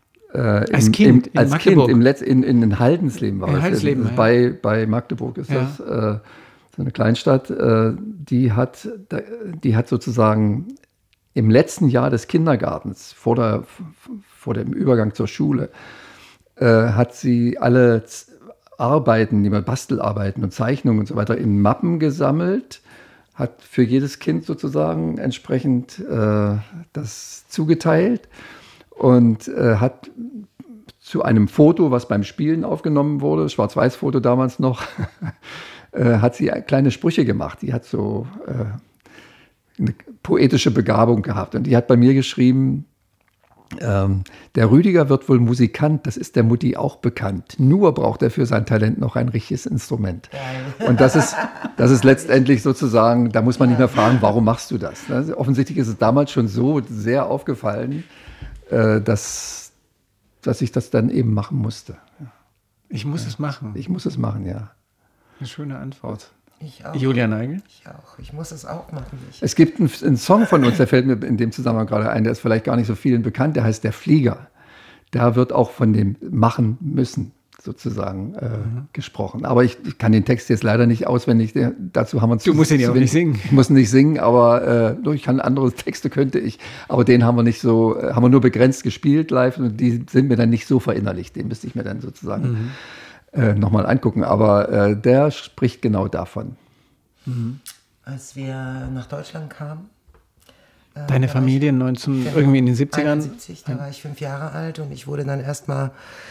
als im, Kind, im, als in Kind im Letz-, in, in, in Haldensleben war in es. Haldensleben, das ja. bei, bei Magdeburg ist ja. das. Äh, so eine Kleinstadt, äh, die hat, die hat sozusagen im letzten Jahr des Kindergartens, vor, der, vor dem Übergang zur Schule, äh, hat sie alle Arbeiten, die Bastelarbeiten und Zeichnungen und so weiter in Mappen gesammelt, hat für jedes Kind sozusagen entsprechend äh, das zugeteilt und äh, hat zu einem Foto, was beim Spielen aufgenommen wurde, Schwarz-Weiß-Foto damals noch, äh, hat sie kleine Sprüche gemacht. Die hat so äh, eine poetische Begabung gehabt. Und die hat bei mir geschrieben, ähm, der Rüdiger wird wohl Musikant, das ist der Mutti auch bekannt. Nur braucht er für sein Talent noch ein richtiges Instrument. Geil. Und das ist, das ist letztendlich sozusagen, da muss man nicht mehr fragen, warum machst du das? Also offensichtlich ist es damals schon so sehr aufgefallen, äh, dass, dass ich das dann eben machen musste. Ja. Ich muss ja. es machen. Ich muss es machen, ja. Eine schöne Antwort. Ich auch. Julia Neigel? Ich auch. Ich muss es auch machen. Ich es gibt einen, einen Song von uns, der fällt mir in dem Zusammenhang gerade ein, der ist vielleicht gar nicht so vielen bekannt, der heißt Der Flieger. Da wird auch von dem Machen müssen sozusagen äh, mhm. gesprochen. Aber ich, ich kann den Text jetzt leider nicht auswendig, der, dazu haben wir uns... Du musst ihn ja auch nicht singen. Ich muss nicht singen, aber äh, ich kann andere Texte, könnte ich. Aber den haben wir nicht so, äh, haben wir nur begrenzt gespielt live und die sind mir dann nicht so verinnerlicht. Den müsste ich mir dann sozusagen... Mhm. Äh, nochmal angucken, aber äh, der spricht genau davon. Mhm. Als wir nach Deutschland kamen. Äh, Deine Familie ich, neunzehn, genau, irgendwie in den siebzigern? einundsiebzig, da war ich fünf Jahre alt und ich wurde dann erstmal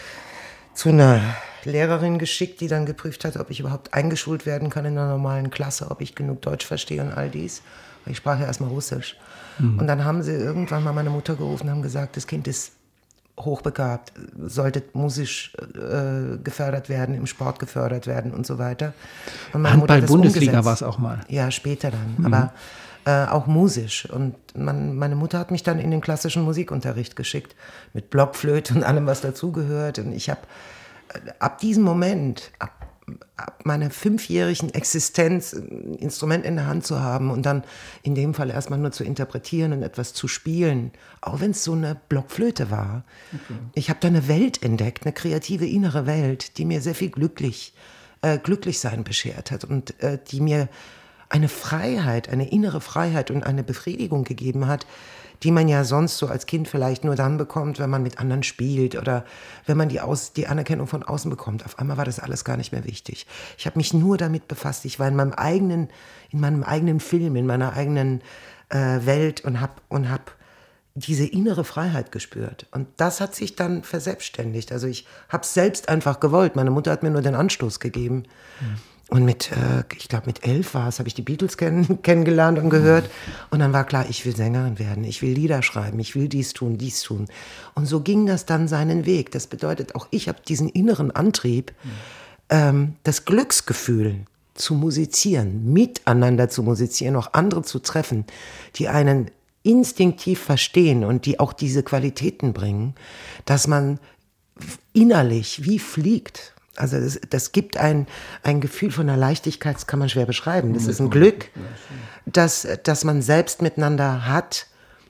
zu einer Lehrerin geschickt, die dann geprüft hat, ob ich überhaupt eingeschult werden kann in einer normalen Klasse, ob ich genug Deutsch verstehe und all dies. Ich sprach ja erstmal Russisch. Mhm. Und dann haben sie irgendwann mal meine Mutter gerufen und haben gesagt, das Kind ist hochbegabt, sollte musisch äh, gefördert werden, im Sport gefördert werden und so weiter. Handball-Bundesliga war es auch mal. Ja, später dann, mhm. aber äh, auch musisch. Und man, meine Mutter hat mich dann in den klassischen Musikunterricht geschickt, mit Blockflöte und allem, was dazugehört. Und ich habe äh, ab diesem Moment, ab, ab meiner fünfjährigen Existenz, ein Instrument in der Hand zu haben und dann in dem Fall erstmal nur zu interpretieren und etwas zu spielen, auch wenn es so eine Blockflöte war. Okay. Ich habe da eine Welt entdeckt, eine kreative innere Welt, die mir sehr viel glücklich, äh, Glücklichsein beschert hat und äh, die mir eine Freiheit, eine innere Freiheit und eine Befriedigung gegeben hat, die man ja sonst so als Kind vielleicht nur dann bekommt, wenn man mit anderen spielt oder wenn man die, Aus, die Anerkennung von außen bekommt. Auf einmal war das alles gar nicht mehr wichtig. Ich habe mich nur damit befasst. Ich war in meinem eigenen, in meinem eigenen Film, in meiner eigenen äh, Welt und habe und hab diese innere Freiheit gespürt. Und das hat sich dann verselbstständigt. Also ich habe es selbst einfach gewollt. Meine Mutter hat mir nur den Anstoß gegeben. Mhm. Und mit, äh, ich glaube mit elf war es, habe ich die Beatles kenn- kennengelernt und gehört. Und dann war klar, ich will Sängerin werden, ich will Lieder schreiben, ich will dies tun, dies tun. Und so ging das dann seinen Weg. Das bedeutet, auch ich habe diesen inneren Antrieb, mhm. ähm, das Glücksgefühl zu musizieren, miteinander zu musizieren, auch andere zu treffen, die einen instinktiv verstehen und die auch diese Qualitäten bringen, dass man innerlich wie fliegt. Also das, das gibt ein, ein Gefühl von einer Leichtigkeit, das kann man schwer beschreiben. Das ist ein Glück, das, das man selbst miteinander hat,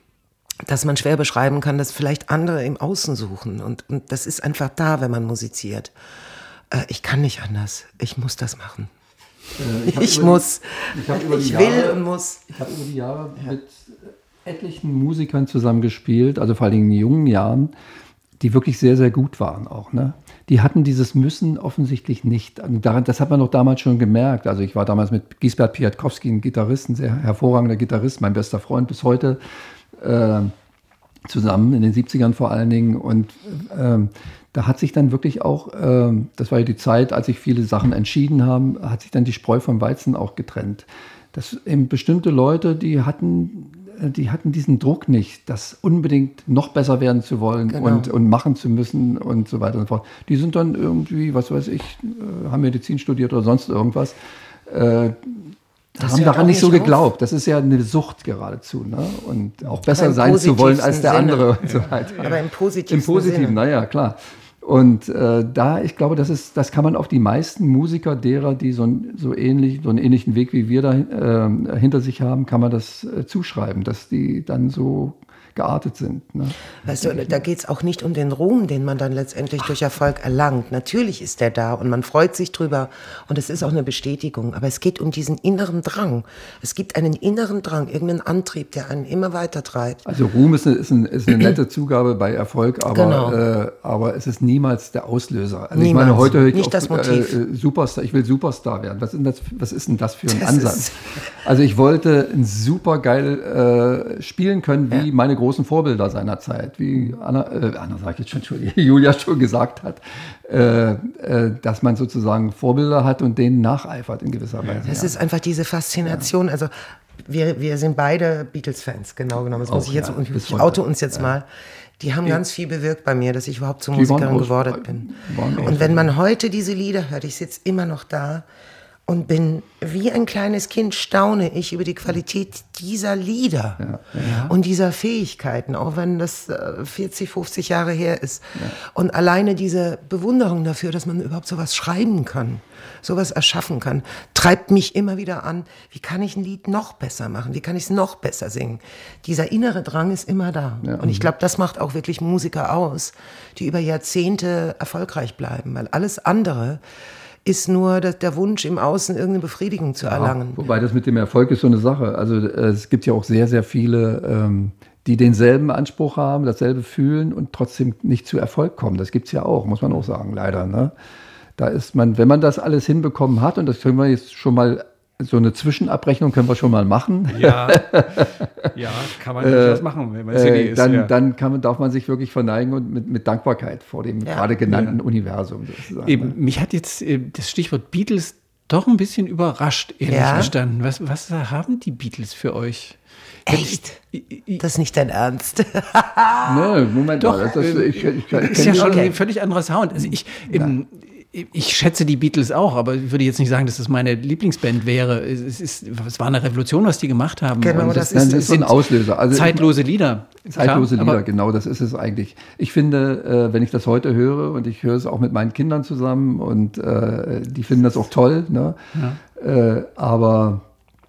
das man schwer beschreiben kann, das vielleicht andere im Außen suchen. Und, und das ist einfach da, wenn man musiziert. Äh, ich kann nicht anders. Ich muss das machen. Äh, ich ich muss. Die, ich über die ich Jahre, will und muss. Ich habe über die Jahre ja. mit etlichen Musikern zusammengespielt, also vor allem in jungen Jahren, die wirklich sehr, sehr gut waren auch, ne? Die hatten dieses Müssen offensichtlich nicht. Das hat man doch damals schon gemerkt. Also ich war damals mit Gisbert Piatkowski, ein Gitarrist, ein sehr hervorragender Gitarrist, mein bester Freund bis heute, äh, zusammen in den siebzigern vor allen Dingen. Und äh, da hat sich dann wirklich auch, äh, das war ja die Zeit, als sich viele Sachen entschieden haben, hat sich dann die Spreu vom Weizen auch getrennt. Das eben bestimmte Leute, die hatten... die hatten diesen Druck nicht, das unbedingt noch besser werden zu wollen genau. und, und machen zu müssen und so weiter und so fort. Die sind dann irgendwie, was weiß ich, haben Medizin studiert oder sonst irgendwas, äh, haben daran nicht so geglaubt. Das ist ja eine Sucht geradezu, ne? Und auch besser sein zu wollen als der Sinne. andere und so weiter. Aber im positiven Im Positiven, naja, klar. Und äh, da, ich glaube, das ist, das kann man auf die meisten Musiker derer, die so, ein, so ähnlich, so einen ähnlichen Weg wie wir da äh, hinter sich haben, kann man das äh, zuschreiben, dass die dann so geartet sind. Ne? Weißt du, da geht es auch nicht um den Ruhm, den man dann letztendlich durch Erfolg erlangt. Natürlich ist der da und man freut sich drüber und es ist auch eine Bestätigung. Aber es geht um diesen inneren Drang. Es gibt einen inneren Drang, irgendeinen Antrieb, der einen immer weiter treibt. Also Ruhm ist eine, ist eine, ist eine nette Zugabe bei Erfolg, aber, genau. äh, aber es ist niemals der Auslöser. Also niemals. Ich meine, heute höre ich nicht auf, das Motiv. Äh, Superstar, ich will Superstar werden. Was ist denn das, was ist denn das für ein das Ansatz? Also ich wollte ein super geil äh, spielen können, wie ja. meine großen Vorbilder seiner Zeit, wie Anna, äh, Anna sag ich jetzt schon, Entschuldigung, Julia schon gesagt hat, äh, äh, dass man sozusagen Vorbilder hat und denen nacheifert in gewisser Weise. Es ja. ist einfach diese Faszination, ja. also wir, wir sind beide Beatles-Fans, genau genommen. Das Auch, muss ich jetzt, ja, und ich oute uns jetzt ja. mal. Die haben ganz viel bewirkt bei mir, dass ich überhaupt zur Musikerin geworden bin. Und wenn man heute diese Lieder hört, ich sitze immer noch da und bin wie ein kleines Kind, staune ich über die Qualität dieser Lieder ja, ja. und dieser Fähigkeiten, auch wenn das vierzig, fünfzig Jahre her ist. Ja. Und alleine diese Bewunderung dafür, dass man überhaupt sowas schreiben kann, sowas erschaffen kann, treibt mich immer wieder an, wie kann ich ein Lied noch besser machen, wie kann ich es noch besser singen. Dieser innere Drang ist immer da. Ja. Und ich glaube, das macht auch wirklich Musiker aus, die über Jahrzehnte erfolgreich bleiben, weil alles andere ist nur der Wunsch im Außen, irgendeine Befriedigung zu erlangen. Ja, wobei das mit dem Erfolg ist so eine Sache. Also äh, es gibt ja auch sehr, sehr viele, ähm, die denselben Anspruch haben, dasselbe fühlen und trotzdem nicht zu Erfolg kommen. Das gibt es ja auch, muss man auch sagen, leider. Ne? Da ist man, wenn man das alles hinbekommen hat, und das können wir jetzt schon mal, so eine Zwischenabrechnung können wir schon mal machen. Ja, ja kann man durchaus machen, wenn man äh, ist. Dann, ja. dann kann man, darf man sich wirklich verneigen und mit, mit Dankbarkeit vor dem ja. gerade genannten ja. Universum. Sozusagen. Eben, mich hat jetzt äh, das Stichwort Beatles doch ein bisschen überrascht, ehrlich ja. verstanden. Was, was haben die Beatles für euch? Echt? Ich, ich, das ist nicht dein Ernst. Nee, Moment Doch, mal. Das, das, ich, ich, ich, ist ja schon okay. ein völlig anderer Sound. Also ich, eben, ich schätze die Beatles auch, aber ich würde jetzt nicht sagen, dass das meine Lieblingsband wäre. Es, ist, es war eine Revolution, was die gemacht haben. Genau, und das, das, ist, das ist so ein Auslöser. Also zeitlose Lieder. Zeitlose Klar, Lieder, genau, das ist es eigentlich. Ich finde, äh, wenn ich das heute höre, und ich höre es auch mit meinen Kindern zusammen, und äh, die finden das auch toll, ne? Ja. Äh, aber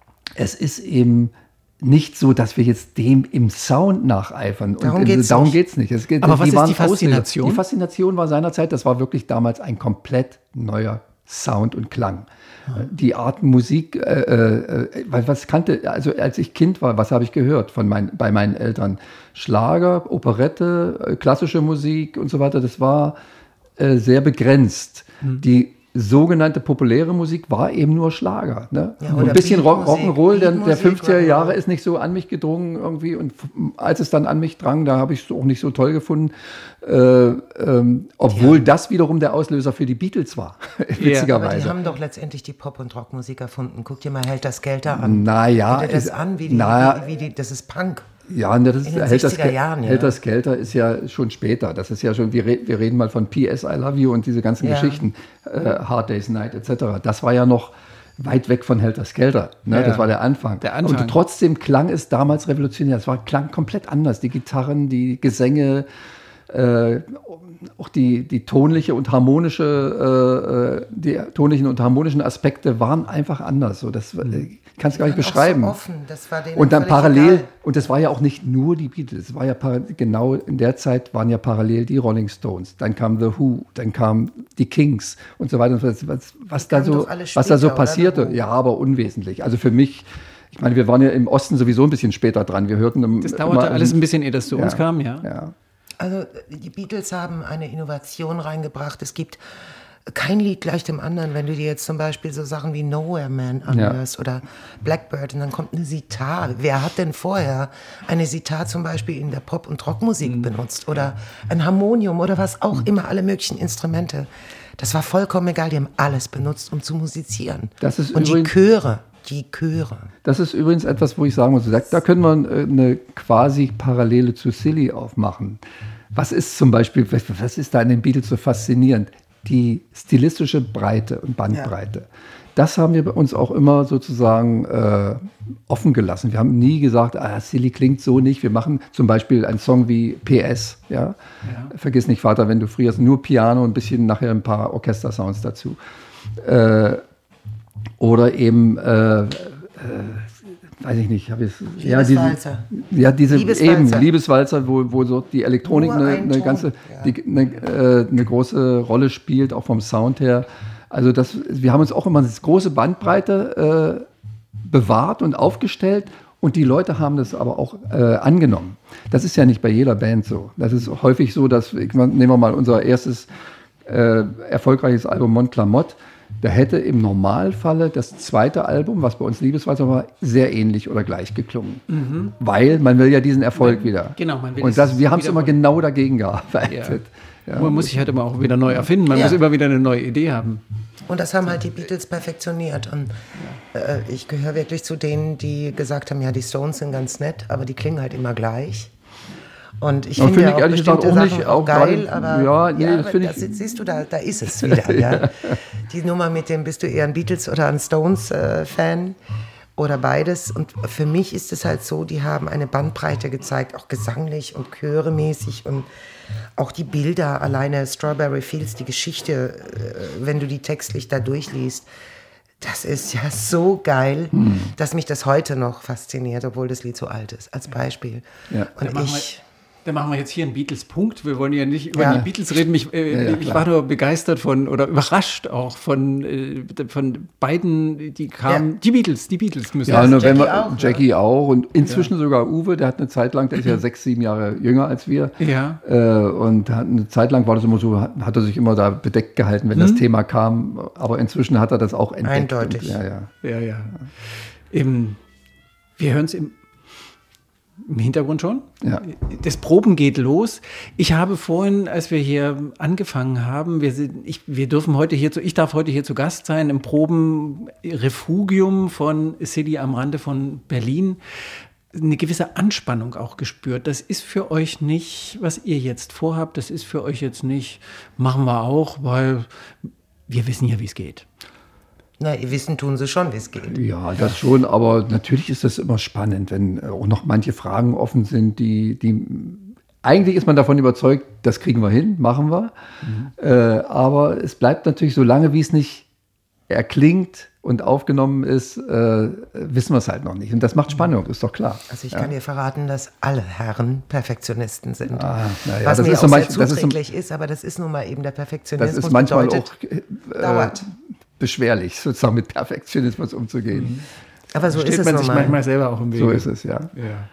es ist eben nicht so, dass wir jetzt dem im Sound nacheifern. Darum und geht es darum nicht. geht's nicht. Es geht, aber die was ist waren die Faszination? Auslöser. Die Faszination war seinerzeit, das war wirklich damals ein komplett neuer Sound und Klang. Mhm. Die Art Musik, äh, äh, was kannte, also als ich Kind war, was habe ich gehört von mein, bei meinen Eltern? Schlager, Operette, klassische Musik und so weiter, das war äh, sehr begrenzt. Mhm. Die sogenannte populäre Musik war eben nur Schlager. Ne? Ja, ein bisschen Rock, Rock'n'Roll der, der fünfziger Jahre ist nicht so an mich gedrungen irgendwie, und als es dann an mich drang, da habe ich es auch nicht so toll gefunden, äh, ähm, obwohl ja. das wiederum der Auslöser für die Beatles war, witzigerweise. Aber die haben doch letztendlich die Pop- und Rockmusik erfunden. Guck dir mal Helter Skelter an. Naja. Guck dir das an, wie die, na, wie, wie die, das ist Punk. Ja, das ist, Helter Skelter, Jahren, ja. Helter Skelter ist ja schon später. Das ist ja schon, wir, re, wir reden mal von P S I Love You und diese ganzen ja. Geschichten, äh, Hard Day's Night et cetera. Das war ja noch weit weg von Helter Skelter. Ne? Ja. Das war der Anfang. der Anfang. Und trotzdem klang es damals revolutionär. Es war, klang komplett anders. Die Gitarren, die Gesänge, äh, auch die, die tonliche und harmonische, äh, die tonlichen und harmonischen Aspekte waren einfach anders. So, das äh, kannst du gar nicht beschreiben. So offen. Das war denen und dann parallel, egal. Und das war ja auch nicht nur die Beatles, es war ja genau in der Zeit waren ja parallel die Rolling Stones, dann kam The Who, dann kamen die Kings und so weiter und so weiter. Was, was, da, so, was da so passierte, ja, aber unwesentlich. Also für mich, ich meine, wir waren ja im Osten sowieso ein bisschen später dran. Wir hörten im, das dauerte immer, alles ein bisschen, ehe das zu ja, uns kam, ja. ja. Also die Beatles haben eine Innovation reingebracht. Es gibt kein Lied gleich dem anderen, wenn du dir jetzt zum Beispiel so Sachen wie Nowhere Man anhörst ja. oder Blackbird und dann kommt eine Sitar. Wer hat denn vorher eine Sitar zum Beispiel in der Pop- und Rockmusik mhm. benutzt oder ein Harmonium oder was auch mhm. immer, alle möglichen Instrumente. Das war vollkommen egal, die haben alles benutzt, um zu musizieren. Das ist und übrigens, die Chöre, die Chöre. Das ist übrigens etwas, wo ich sagen muss, da können wir eine quasi Parallele zu Silly aufmachen. Was ist zum Beispiel, was ist da in den Beatles so faszinierend? Die stilistische Breite und Bandbreite. Ja. Das haben wir bei uns auch immer sozusagen äh, offen gelassen. Wir haben nie gesagt, ah, Silly klingt so nicht. Wir machen zum Beispiel einen Song wie P S. Ja? Ja. Vergiss nicht, Vater, wenn du frierst, nur Piano und ein bisschen nachher ein paar Orchestersounds dazu. Äh, oder eben äh, äh, weiß ich nicht, habe ich ja, Liebeswalzer. Diese, ja, diese Liebeswalzer. eben Liebeswalzer, wo, wo so die Elektronik eine, eine ganze, ja. die, eine, äh, eine große Rolle spielt, auch vom Sound her. Also das, wir haben uns auch immer das große Bandbreite äh, bewahrt und aufgestellt und die Leute haben das aber auch äh, angenommen. Das ist ja nicht bei jeder Band so. Das ist häufig so, dass, ich, nehmen wir mal unser erstes äh, erfolgreiches Album Mon Clamotte, da hätte im Normalfalle das zweite Album, was bei uns Liebeswalzer war, sehr ähnlich oder gleich geklungen. Mhm. Weil man will ja diesen Erfolg man, wieder. Genau, man will und das, wir haben es immer genau dagegen gearbeitet. Ja. Ja. Man muss sich halt immer auch wieder neu erfinden. Man ja. muss immer wieder eine neue Idee haben. Und das haben halt die Beatles perfektioniert. Und äh, ich gehöre wirklich zu denen, die gesagt haben, ja, die Stones sind ganz nett, aber die klingen halt immer gleich. Und ich finde ja auch bestimmte Sachen nicht, auch geil, grade, aber, ja, nee, ja, das aber das, siehst du, da, da ist es wieder. Ja. Die Nummer mit dem, bist du eher ein Beatles- oder ein Stones-Fan? Äh, oder beides. Und für mich ist es halt so, die haben eine Bandbreite gezeigt, auch gesanglich und chöremäßig und auch die Bilder, alleine Strawberry Fields, die Geschichte, wenn du die textlich da durchliest, das ist ja so geil, hm. dass mich das heute noch fasziniert, obwohl das Lied so alt ist, als Beispiel. Ja. Und ich... Dann machen wir jetzt hier einen Beatles-Punkt. Wir wollen ja nicht über ja. die Beatles reden. Ich, äh, ja, ja, ich war nur begeistert von oder überrascht auch von, äh, von beiden, die kamen. Ja. Die Beatles, die Beatles müssen. Ja, nur Jackie wenn wir, auch. Jackie ja. auch und inzwischen ja. sogar Uwe, der hat eine Zeit lang, der ist ja sechs, sieben Jahre jünger als wir. Ja. Äh, und hat eine Zeit lang war das immer so, hat, hat er sich immer da bedeckt gehalten, wenn hm. das Thema kam. Aber inzwischen hat er das auch entdeckt. Eindeutig. Und, ja, ja. ja, ja. Im, wir hören es im Im Hintergrund schon. Ja. Das Proben geht los. Ich habe vorhin, als wir hier angefangen haben, wir, sind, ich, wir dürfen heute hier zu, ich darf heute hier zu Gast sein im Probenrefugium von City am Rande von Berlin. Eine gewisse Anspannung auch gespürt. Das ist für euch nicht, was ihr jetzt vorhabt. Das ist für euch jetzt nicht, machen wir auch, weil wir wissen ja, wie es geht. Na, ihr wissen tun sie schon, wie es geht. Ja, das schon, aber natürlich ist das immer spannend, wenn auch noch manche Fragen offen sind, die, die eigentlich ist man davon überzeugt, das kriegen wir hin, machen wir. Mhm. Äh, aber es bleibt natürlich so lange, wie es nicht erklingt und aufgenommen ist, äh, wissen wir es halt noch nicht. Und das macht Spannung, ist doch klar. Also ich ja. kann dir verraten, dass alle Herren Perfektionisten sind. Ah, ja, was das mir ist auch so sehr manch, zuträglich ist, ist, aber das ist nun mal eben der Perfektionismus. Das ist manchmal bedeutet, auch äh, dauert. beschwerlich, sozusagen mit Perfektionismus umzugehen. Mhm. Aber so Steht ist es man sich normal. manchmal selber auch im Weg. So ist es, ja. ja.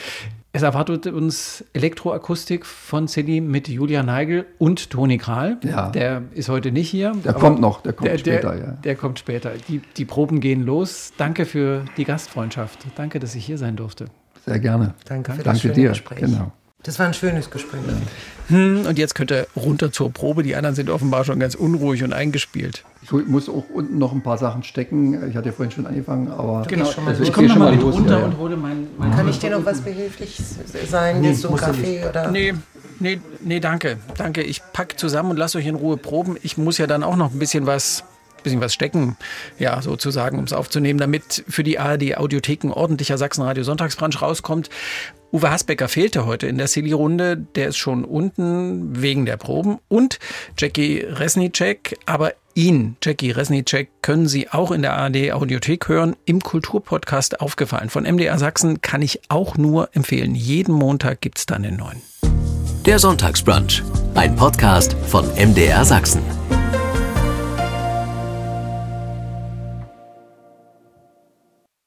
Es erwartet uns Elektroakustik von City mit Julian Neigl und Toni Kral. Ja. Der ist heute nicht hier. Der kommt noch, der kommt der, später, der, ja. Der kommt später. Die, die Proben gehen los. Danke für die Gastfreundschaft. Danke, dass ich hier sein durfte. Sehr gerne. Danke für das Danke schöne dir. Gespräch. Genau. Das war ein schönes Gespräch. Ja. Hm, und jetzt könnt ihr runter zur Probe. Die anderen sind offenbar schon ganz unruhig und eingespielt. Ich muss auch unten noch ein paar Sachen stecken. Ich hatte ja vorhin schon angefangen, aber genau, schon mal also los. ich komme noch mal mit los, runter ja, ja. und hole mein, mein Kann ich dir noch was behilflich sein? Nee, Jetzt so ein musst du Kaffee nicht. oder? Nee, nee, nee, danke. Danke. Ich pack zusammen und lasse euch in Ruhe proben. Ich muss ja dann auch noch ein bisschen was bisschen was stecken, ja, sozusagen, um es aufzunehmen, damit für die A R D-Audiotheken ordentlicher Sachsen-Radio-Sonntagsbrunch rauskommt. Uwe Hasbecker fehlte heute in der Silly-Runde. Der ist schon unten wegen der Proben. Und Jackie Resnicek. Aber ihn, Jackie Resnicek, können Sie auch in der A R D-Audiothek hören. Im Kulturpodcast Aufgefallen von M D R Sachsen kann ich auch nur empfehlen. Jeden Montag gibt es dann den neuen. Der Sonntagsbrunch. Ein Podcast von M D R Sachsen.